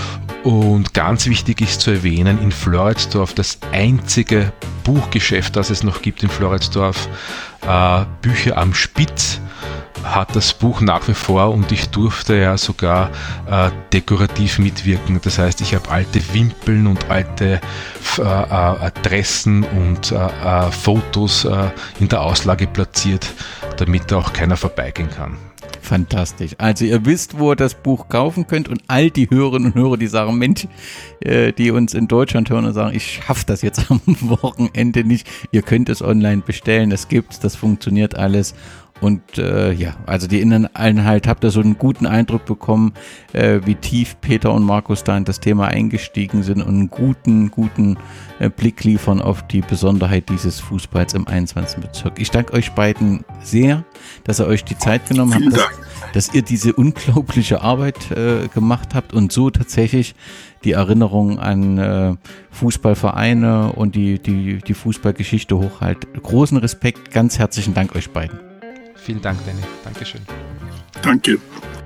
Und ganz wichtig ist zu erwähnen, in Floridsdorf das einzige Buchgeschäft, das es noch gibt in Floridsdorf, äh, Bücher am Spitz, hat das Buch nach wie vor und ich durfte ja sogar äh, dekorativ mitwirken. Das heißt, ich habe alte Wimpeln und alte äh, äh, Dressen und äh, äh, Fotos äh, in der Auslage platziert, damit da auch keiner vorbeigehen kann. Fantastisch. Also ihr wisst, wo ihr das Buch kaufen könnt und all die Hörerinnen und Hörer, die sagen, Mensch, äh, die uns in Deutschland hören und sagen, ich schaffe das jetzt am Wochenende nicht. Ihr könnt es online bestellen, das gibt's, das funktioniert alles. Und äh, ja, also die Inhalt habt ihr so einen guten Eindruck bekommen, äh, wie tief Peter und Markus da in das Thema eingestiegen sind und einen guten, guten äh, Blick liefern auf die Besonderheit dieses Fußballs im einundzwanzigsten Bezirk. Ich danke euch beiden sehr, dass ihr euch die Zeit genommen habt, dass, dass ihr diese unglaubliche Arbeit äh, gemacht habt und so tatsächlich die Erinnerung an äh, Fußballvereine und die, die, die Fußballgeschichte hochhaltet. Großen Respekt, ganz herzlichen Dank euch beiden. Vielen Dank, Danny. Dankeschön. Danke.